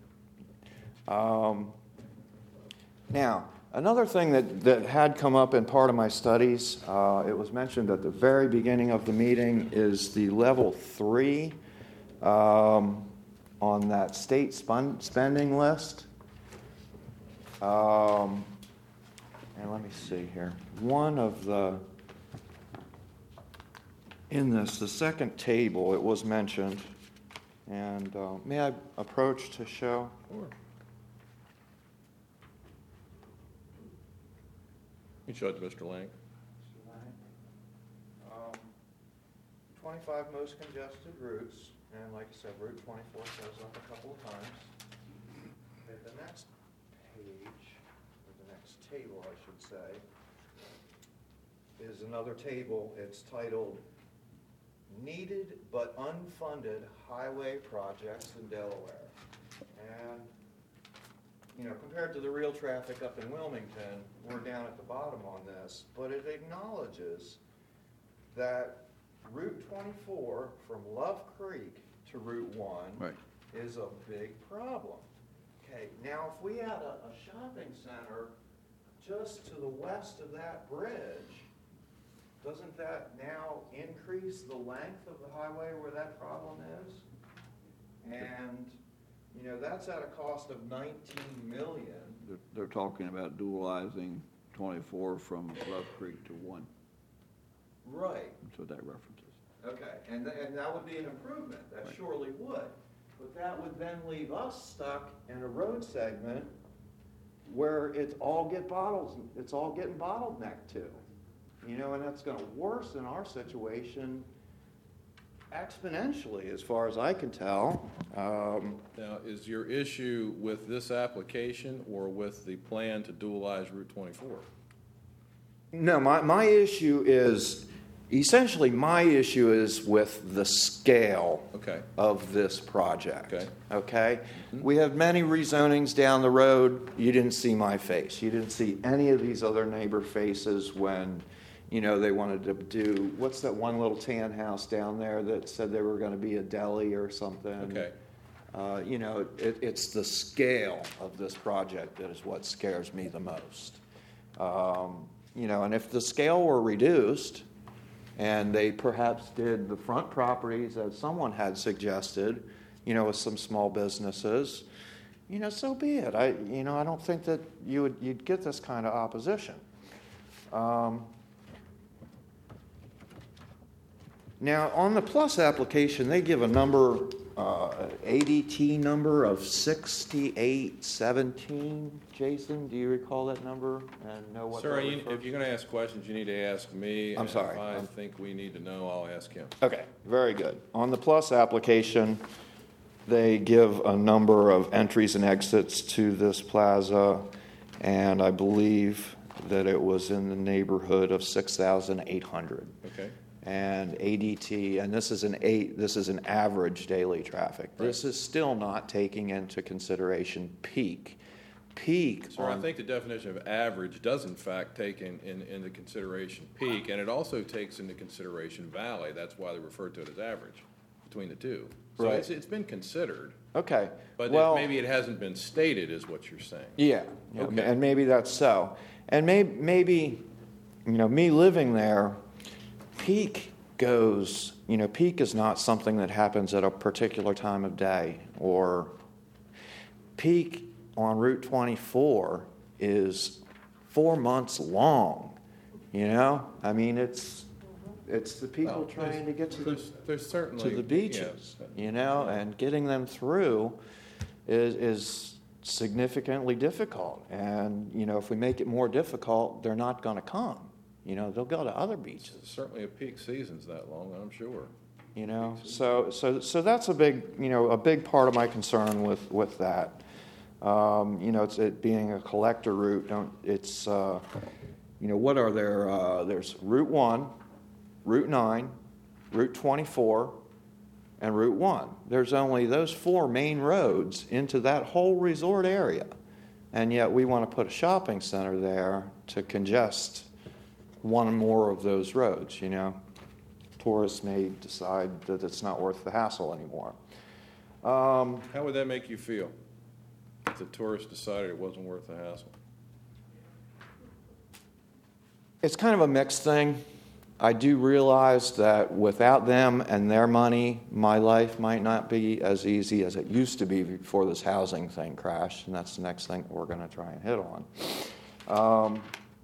Now, another thing that had come up in part of my studies, it was mentioned at the very beginning of the meeting, is the level 3 on that state spending list. And let me see here. One of the, the second table, it was mentioned, and may I approach to show? Sure. You can show it to Mr. Lang. 25 most congested routes, and like I said, Route 24 shows up a couple of times. Okay, the next page, or the next table, I should say, is another table. It's titled needed but unfunded highway projects in Delaware. And, compared to the real traffic up in Wilmington, we're down at the bottom on this, but it acknowledges that Route 24 from Love Creek to Route 1 is a big problem. Okay, now if we had a shopping center just to the west of that bridge, doesn't that now increase the length of the highway where that problem is? And, that's at a cost of $19 million. They're talking about dualizing 24 from Love Creek to 1. Right. That's what that references. Okay, and that would be an improvement. That surely would. But that would then leave us stuck in a road segment where it's all getting bottlenecked to. And that's going to worsen our situation exponentially, as far as I can tell. Now, is your issue with this application or with the plan to dualize Route 24? No, my issue is, essentially my issue is with the scale of this project. Okay? We have many rezonings down the road. You didn't see my face. You didn't see any of these other neighbor faces when, they wanted to do, what's that one little tan house down there that said they were going to be a deli or something? It's the scale of this project that is what scares me the most. And if the scale were reduced, and they perhaps did the front properties as someone had suggested, with some small businesses, so be it. I don't think that you'd get this kind of opposition. Now, on the Plus application, they give a number, ADT number of 6817. Jason, do you recall that number and know what? Sir, if you're going to ask questions, you need to ask me. I'm sorry. If I think we need to know, I'll ask him. Okay, very good. On the Plus application, they give a number of entries and exits to this plaza, and I believe that it was in the neighborhood of 6,800. Okay. And ADT, and this is an average daily traffic. Right. This is still not taking into consideration peak. Sir, I think the definition of average does in fact take into consideration peak, and it also takes into consideration valley. That's why they refer to it as average between the two. So right. It's been considered. Okay. But maybe it hasn't been stated, is what you're saying. Yeah. Okay. And maybe that's so. And maybe me living there, peak is not something that happens at a particular time of day, or peak on Route 24 is 4 months long. I mean, it's the people trying to get to the beaches, and getting them through is significantly difficult. And, if we make it more difficult, they're not going to come. They'll go to other beaches. Certainly a peak season's that long, I'm sure. So that's a big part of my concern with that. It's it being a collector route. What are there? There's Route 1, Route 9, Route 24, and Route 1. There's only those 4 main roads into that whole resort area. And yet we want to put a shopping center there to congest one or more of those roads. Tourists may decide that it's not worth the hassle anymore. How would that make you feel if the tourists decided it wasn't worth the hassle? It's kind of a mixed thing. I do realize that without them and their money, my life might not be as easy as it used to be before this housing thing crashed, and that's the next thing we're going to try and hit on.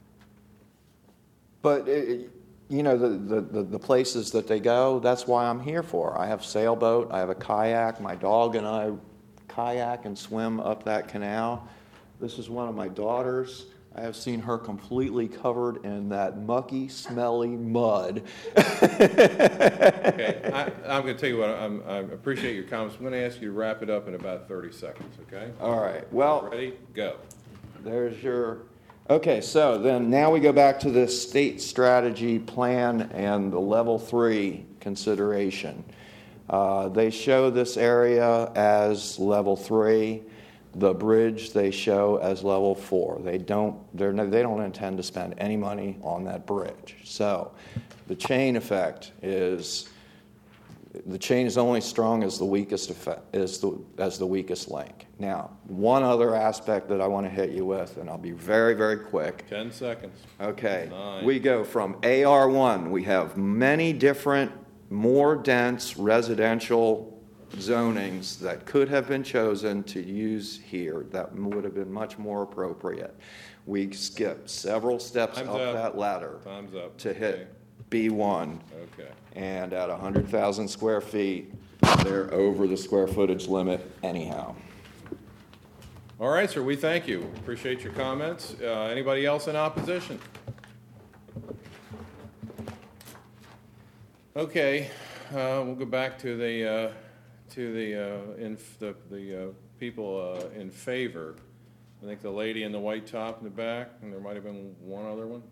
But the places that they go, that's why I'm here for. I have a sailboat, I have a kayak, my dog and I kayak and swim up that canal. This is one of my daughters. I have seen her completely covered in that mucky, smelly mud. Okay, I'm going to tell you what, I appreciate your comments. I'm going to ask you to wrap it up in about 30 seconds, okay? All right, well. Ready? Go. There's your... Okay, so then now we go back to the state strategy plan and the level 3 consideration. They show this area as level 3. The bridge they show as level 4. They don't intend to spend any money on that bridge. So the chain effect is, the chain is only strong as the weakest as the weakest link. Now, one other aspect that I want to hit you with, and I'll be very, very quick. 10 seconds. Okay. 9. We go from AR1. We have many different, more dense residential zonings that could have been chosen to use here that would have been much more appropriate. We skipped several steps Time's up up. that ladder Time's up. to hit B1. Okay. And at 100,000 square feet, they're over the square footage limit anyhow. All right, sir, we thank you. Appreciate your comments. Anybody else in opposition? Okay, we'll go back to the people in favor. I think the lady in the white top in the back, and there might have been one other one.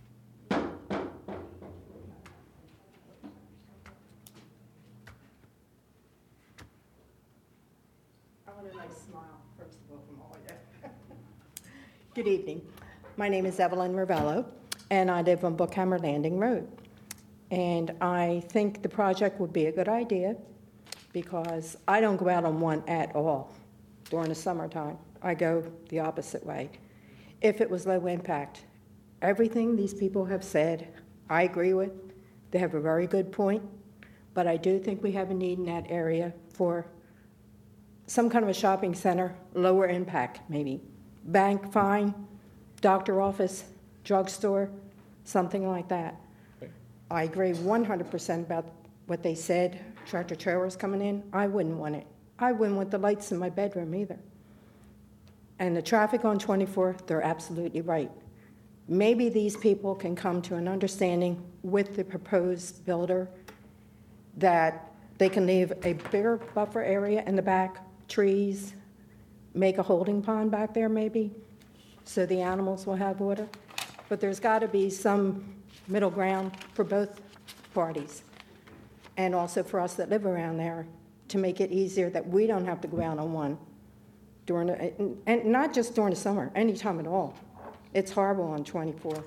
I want a nice smile, first of all, from all of you. Good evening. My name is Evelyn Ravello, and I live on Bookhammer Landing Road. And I think the project would be a good idea because I don't go out on one at all during the summertime. I go the opposite way. If it was low impact, everything these people have said, I agree with. They have a very good point, but I do think we have a need in that area for some kind of a shopping center, lower impact maybe. Bank, fine, doctor office, drugstore, something like that. I agree 100% about what they said, tractor trailers coming in. I wouldn't want it. I wouldn't want the lights in my bedroom either. And the traffic on 24, they're absolutely right. Maybe these people can come to an understanding with the proposed builder that they can leave a bigger buffer area in the back, trees, make a holding pond back there maybe, so the animals will have water. But there's got to be some middle ground for both parties, and also for us that live around there, to make it easier that we don't have to go out on one during and not just during the summer, anytime at all. It's horrible on 24.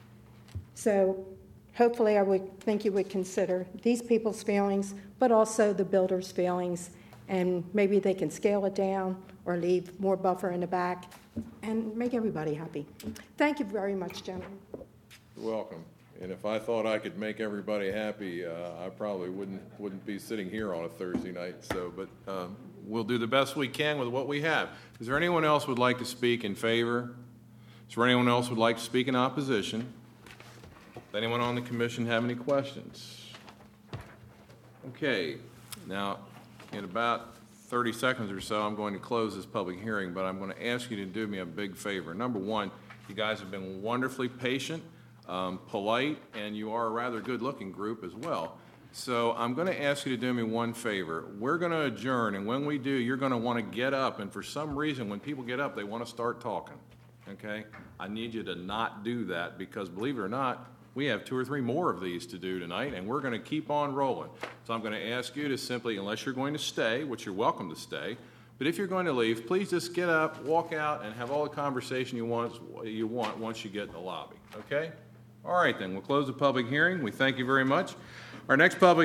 So hopefully I would think you would consider these people's feelings, but also the builder's feelings, and maybe they can scale it down or leave more buffer in the back and make everybody happy. Thank you very much, gentlemen. You're welcome. And if I thought I could make everybody happy, I probably wouldn't be sitting here on a Thursday night. So, but we'll do the best we can with what we have. Is there anyone else who would like to speak in favor? Is there anyone else who would like to speak in opposition? Does anyone on the commission have any questions? Okay. Now, in about 30 seconds or so, I'm going to close this public hearing, but I'm going to ask you to do me a big favor. Number one, you guys have been wonderfully patient, polite, and you are a rather good-looking group as well. So I'm going to ask you to do me one favor. We're going to adjourn, and when we do, you're going to want to get up, and for some reason, when people get up, they want to start talking, okay? I need you to not do that because, believe it or not, we have 2 or 3 more of these to do tonight, and we're going to keep on rolling. So I'm going to ask you to simply, unless you're going to stay, which you're welcome to stay, but if you're going to leave, please just get up, walk out, and have all the conversation you want once you get in the lobby, okay? All right, then. We'll close the public hearing. We thank you very much. Our next public